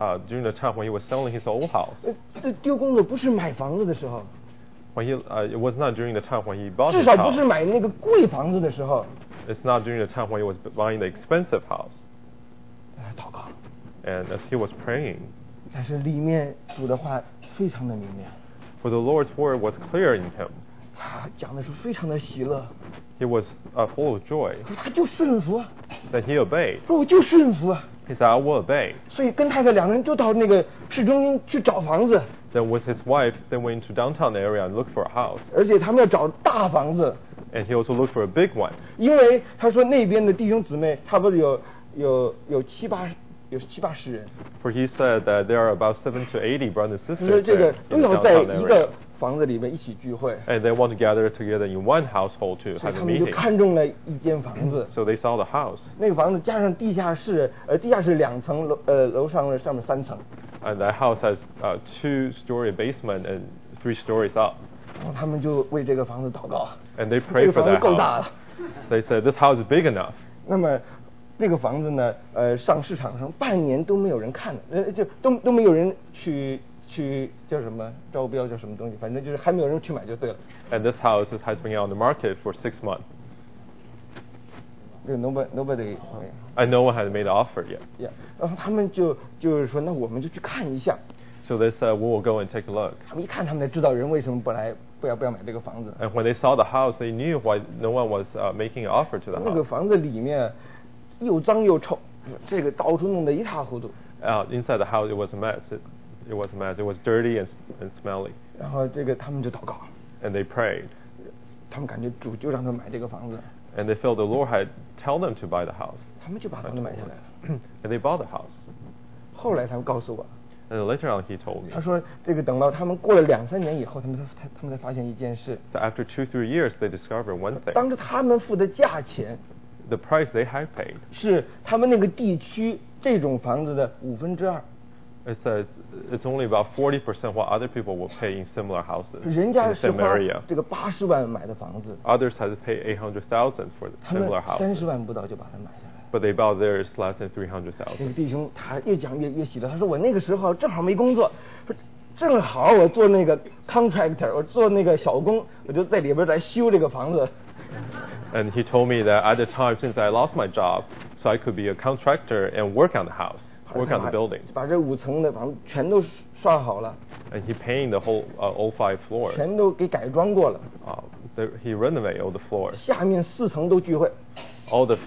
A: during the time when he was selling his old house.
C: 这丢工作不是买房子的时候，
A: When it was not during the time when he bought
C: 至
A: his
C: 少不是
A: house.
C: 买那个贵房子的时候，
A: It's not during the time when he was buying the expensive house.
C: 来祷告。
A: And as he was praying,
C: 但是里面主的话非常的明亮，
A: for the Lord's word was clear in him.
C: 他讲的是非常的喜乐，
A: He was full of joy.
C: 他就顺服啊，
A: Then he obeyed.
C: 说我就顺服啊，
A: He said, I will obey.
C: 所以跟太太两个人就到那个市中心去找房子，
A: Then with his wife, they went to downtown area and looked for a house.
C: 而且他们要找大房子，
A: And he also looked for a big one.
C: 因为他说那边的弟兄姊妹差不多有七八十人，
A: For he said that there are about 70 to 80 brothers and
C: 就说
A: sisters
C: 这个
A: there
C: 都
A: in the
C: 要在
A: downtown
C: 一
A: area.
C: 个房子里面一起聚会，
A: And they want to gather together in one household to
C: 所以
A: have
C: 他
A: a
C: 们就
A: meeting.
C: 看中了一间房子。
A: So they saw the house.
C: 那个房子加上地下室2层，楼上面3层，
A: And that house has 2-story basement and 3 stories up.
C: 然后他们就为这个房子祷告。
A: And they
C: 这
A: prayed
C: 个
A: for
C: 房子
A: that
C: 够大
A: house.
C: 了。
A: They said, this house is big enough.
C: 那么这个房子呢，上市场上半年都没有人看的，就都没有人去叫什么招标叫什么东西，反正就是还没有人去买就对了。
A: And this house has been on the market for 6 months.
C: 这个 nobody
A: And no one had made an offer yet.
C: yeah，然后他们就是说，那我们就去看一下。
A: So they said, we will go and take a look.
C: 他们一看，他们才知道人为什么不要买这个房子。
A: And when they saw the house, they knew why no one was making an offer to the
C: 那个
A: house.
C: 房子里面又脏又臭，这个到处弄得一塌糊涂。
A: Inside the house, it was a mess. It was a mess. It was dirty and smelly.
C: 然后他们就祷告，
A: And they prayed.
C: 他们感觉主就让他们买这个房子，
A: And they felt the Lord had tell them to buy the house.
C: 他们就把房子买下来了。
A: And they bought the house.
C: 后来他们告诉我，
A: And then later on, he told me
C: 他说这个等到他们过了2-3年以后，他们才发现一件事，
A: that after 2-3 years, they discovered one
C: 当
A: thing.
C: 时他们付的价钱
A: The price they had paid.
C: 是他们那个地区这种房子的2/5。
A: It says it's only about 40% what other people will pay in similar houses
C: 人
A: in
C: 家
A: the
C: 是
A: same
C: 花
A: area.
C: 这个80万买的房子，
A: Others had to pay 800,000 for
C: 他们
A: similar houses.
C: 30万不到就把它买下来。
A: But they bought theirs less than
C: 那
A: 300,000.
C: 个弟兄他越讲越喜乐，他说我那个时候正好没工作，说正好我做那个 contractor， 我做那个小工，我就在里边来修这个房子。
A: And he told me that at the time, since I lost my job, so I could be a contractor and work on the house, work on the building.
C: 把这5层的房子全都刷好了，
A: And he painted the whole all 5 floors.
C: 全都给改装过了，
A: He renovated all the floors.
C: 下面4层都聚会，
A: All the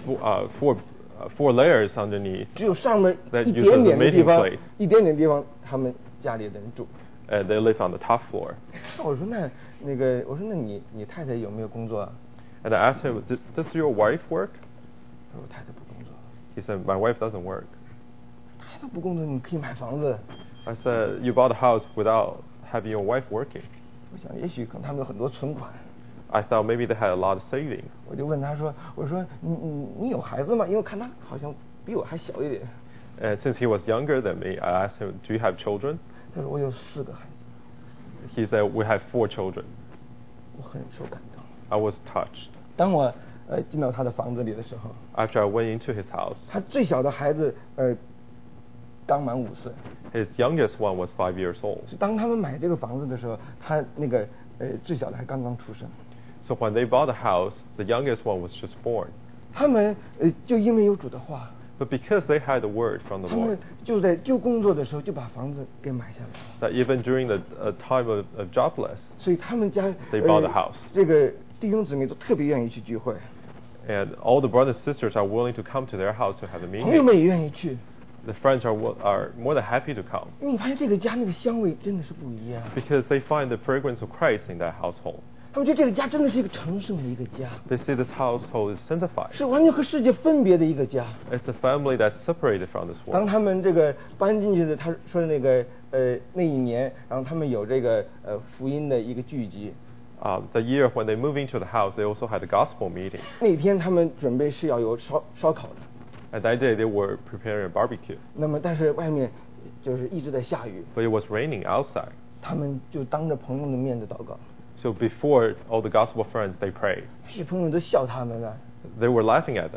A: four layers underneath.
C: 只有上面
A: That
C: 一
A: uses
C: 点
A: the
C: 点的地
A: meeting
C: 方
A: place.，
C: 一点点地方他们家里的人住。
A: And they live on the top floor.
C: 那我说我说那你太太有没有工作啊？
A: And I asked him, does your wife work?
C: 他说我太太不工作。
A: He said, my wife doesn't work.
C: 太太不工作，你可以买房子。
A: I said, you bought a house without having your wife working.
C: 我想也许可能他们有很多存款。
A: I thought maybe they had a lot of savings.
C: 我就问他说：“我说你有孩子吗？因为看他好像比我还小一点。
A: And since he was younger than me, I asked him, do you have children? ”
C: 他说：“我有4个孩子。
A: He said, we have 4 children. ”
C: 我很受感动。
A: I was touched.
C: 当我进到他的房子里的时候，
A: After I went into his house,
C: 他最小的孩子刚满5岁。
A: his youngest one was 5 years old.
C: 当他们买这个房子的时候，他那个最小的还刚刚出生。
A: So when they bought the house, the youngest one was just born.
C: 他们就因为有主的话，
A: But because they had the word from the
C: 他们
A: Lord,
C: 就在丢工作的时候就把房子给买下来了。
A: that even during the time of jobless,
C: 所以他们家
A: They bought the house.
C: 这个弟兄姊妹都特别愿意去聚会，
A: and all the brothers and sisters are willing to come to their house to have the
C: 朋友
A: meeting.
C: 们也愿意去。
A: The friends are more than happy to come
C: 你发现这个家那个香味真的是不一样，
A: because they find the fragrance of Christ in that household.
C: 他们觉得这个家真的是一个成圣的一个家，
A: They see this household is sanctified.
C: 是完全和世界分别的一个家。
A: It's a family that's separated from this
C: 当
A: world.
C: 他们这个搬进去的，他说那个那一年，然后他们有这个福音的一个聚集。
A: The year when they moved into the house, they also had a gospel meeting.
C: 那天他们准备是要有烧烤的，
A: And that day they were preparing a barbecue.
C: 那么但是外面就是一直在下雨，
A: But it was raining outside.
C: 他们就当着朋友的面的祷告，
A: So before all the gospel friends, they prayed.
C: 这些朋友都笑他们啊，
A: They were laughing at them.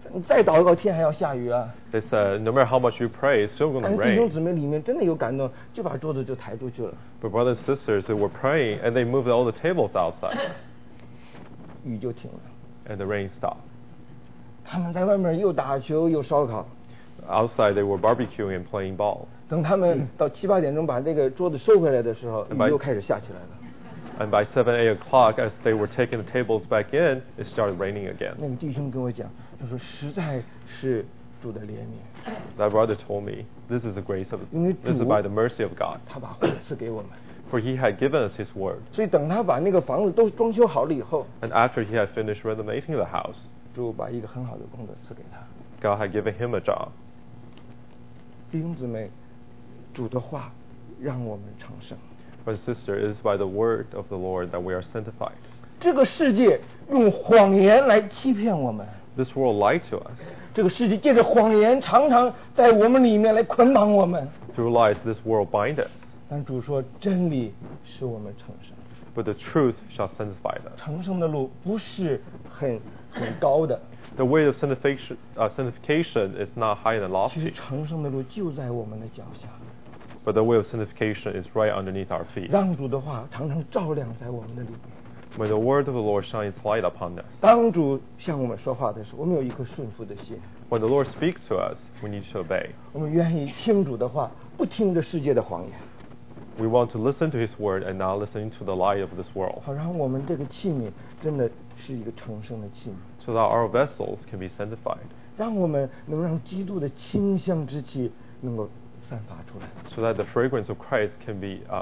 C: 你再祷告，天还要下雨啊。
A: They said, no matter how much you pray, it's still going
C: 但
A: to
C: 是弟兄
A: rain.
C: 姊妹里面真的有感动，就把桌子就抬出去了，
A: But brothers and sisters, they were praying, and they moved all the tables outside,
C: 雨就停了。
A: and the rain stopped.
C: 他们在外面又打球又烧烤，
A: Outside, they were barbecuing and playing ball.
C: 等他们到7、8点钟把那个桌子收回来的时候，雨又开始下起来了。
A: And by 7, 8 o'clock, as they were taking the tables back in, it started raining again.
C: 那个弟兄跟我讲，他说实在是主的怜悯，
A: That brother told me, this is the grace of,
C: 因为
A: this is
C: 主
A: by the mercy of God.
C: 他把话赐给我们。
A: For he had given us his word.
C: 所以等他把那个房子都装修好了以后，
A: And after he had finished renovating the house,
C: 主把一个很好的工作赐给他。
A: God had given him a job.
C: 弟兄姊妹，主的话让我们成圣。
A: Brother and sister, it is by the word of the Lord that we are sanctified.
C: 这个世界用谎言来欺骗我们，
A: This world lied to us.
C: 这个世界借着谎言常常在我们里面来捆绑我们。
A: Through lies, this world bind us.
C: 但主说，真理使我们成圣。
A: But the truth shall sanctify us.
C: 成圣的路不是很高的，
A: The way of sanctification is not high and
C: 其实
A: lofty,
C: 成圣的路就在我们的脚下。
A: but the way of sanctification is right underneath our feet.
C: 让主的话常常照亮在我们的里面。
A: When the word of the Lord shines light upon us.
C: 当主向我们说话的时候，我们有一颗顺服的心，
A: When the Lord speaks to us, we need to obey.
C: 我们愿意听主的话，不听这世界的谎言，
A: We want to listen to his word and not listen to the lie of this world,
C: 好让我们这个器皿真的是一个成圣的器皿，
A: so that our vessels can be sanctified,
C: 让我们能让基督的清香之气能够散发出来。
A: so that the fragrance of Christ can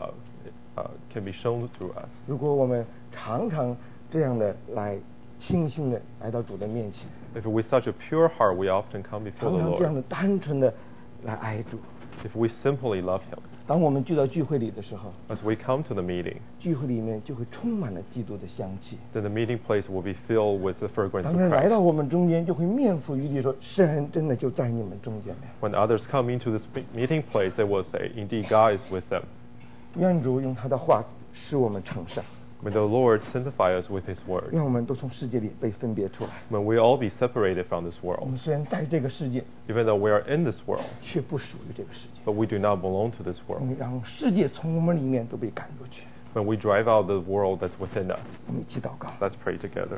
A: be shown through us.
C: 如果我们常常这样的来清新的来到主的面前，
A: If with such a pure heart we often come before
C: 常
A: the
C: 常这样
A: Lord,
C: 的单纯的来爱主，
A: if we simply love him,
C: 当我们聚到聚会里的时候，
A: as we come to the meeting,
C: 聚会里面就会充满了基督的香气。
A: then the meeting place will be filled with the fragrance
C: 当
A: of
C: 人来到
A: Christ.
C: 我们中间，就会面伏于地说：“神真的就在你们中间了。
A: When others come into this meeting place, they will say, indeed, God is with them. ”
C: 愿主用他的话使我们成圣，
A: May the Lord sanctify us with his word.
C: 让我们都从世界里被分别出来。
A: May we all be separated from this
C: 我
A: world.
C: 们虽然在这个世界，
A: Even though we are in this world,
C: 却不属于这个世界。
A: but we do not belong to this
C: 我
A: world.
C: 们让世界从我们里面都被赶出去。
A: When we drive out the world that's within us,
C: 我们一起祷告。
A: let's pray together.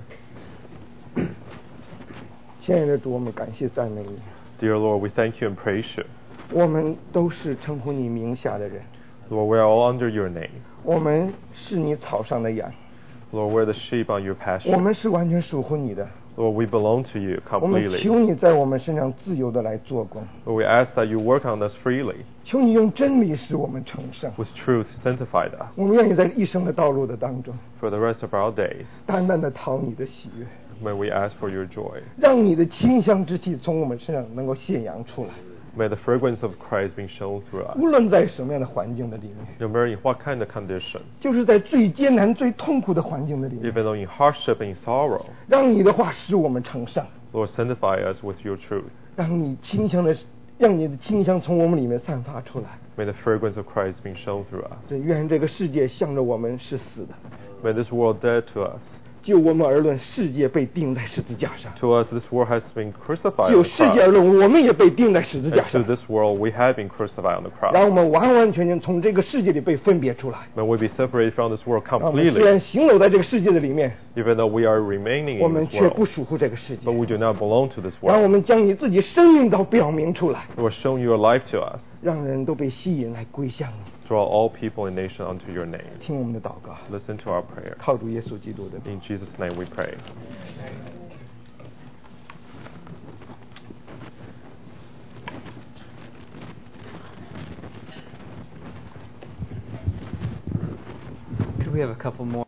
C: 亲爱的主，我们感谢赞美你。
A: Dear Lord, we thank you and praise you.
C: 我们都是称呼你名下的人，
A: Lord, we are all under your name.
C: 我们是你草上的羊，
A: Lord, we're the sheep on your
C: 我
A: pasture.
C: 们是完全属乎你的。
A: Lord, we belong to you
C: 我们
A: completely.
C: 求你在我们身上自由的来做工，
A: Lord, we ask that you work on us freely.
C: 求你用真理使我们成圣。
A: With truth, sanctify us.
C: 我们愿意在一生的道路的当中，
A: For the rest of our days,
C: 单单的讨你的喜悦，
A: may we ask for your joy.
C: 让你的清香之气从我们身上能够显扬出来。
A: May the fragrance of Christ be shown through us.
C: 无论在什么样的环境的里面，
A: No matter in what kind of condition,
C: 就是在最艰难、最痛苦的环境的里面，
A: even though in hardship and in sorrow,
C: 让你的话使我们成圣，
A: Lord, sanctify us with your truth.
C: 让你清香的，让你的清香从我们里面散发出来。
A: May the fragrance of Christ be shown through us.
C: 对，愿这个世界向着我们是死的，
A: May this world dead to us.
C: 就我们而论，世界被钉在十字架上；
A: To us, this world has been crucified
C: 就
A: on the
C: 世界而
A: cross.
C: 论，我们也被钉在十字架
A: And to
C: 上。
A: this world, we have been crucified on the
C: 让
A: cross.
C: 我们完完全全从这个世界里被分别出来。
A: May we be separated from this world
C: 让我们虽
A: completely,
C: 然行走在这个世界的里面，
A: even though we are remaining
C: 我
A: in
C: 们
A: this
C: 却不
A: world.
C: 属乎这个世界
A: But。we do not belong to this
C: 让我
A: world.
C: 们将你自己生命都表明出来，
A: Lord, show your life to us.
C: 让人都被吸引来归向你。
A: Draw all people and nation unto your name.
C: 听我们的祷告，
A: Listen to our prayer.
C: 靠主耶稣基督的名。
A: In Jesus' name we pray.
D: Could we have a couple more?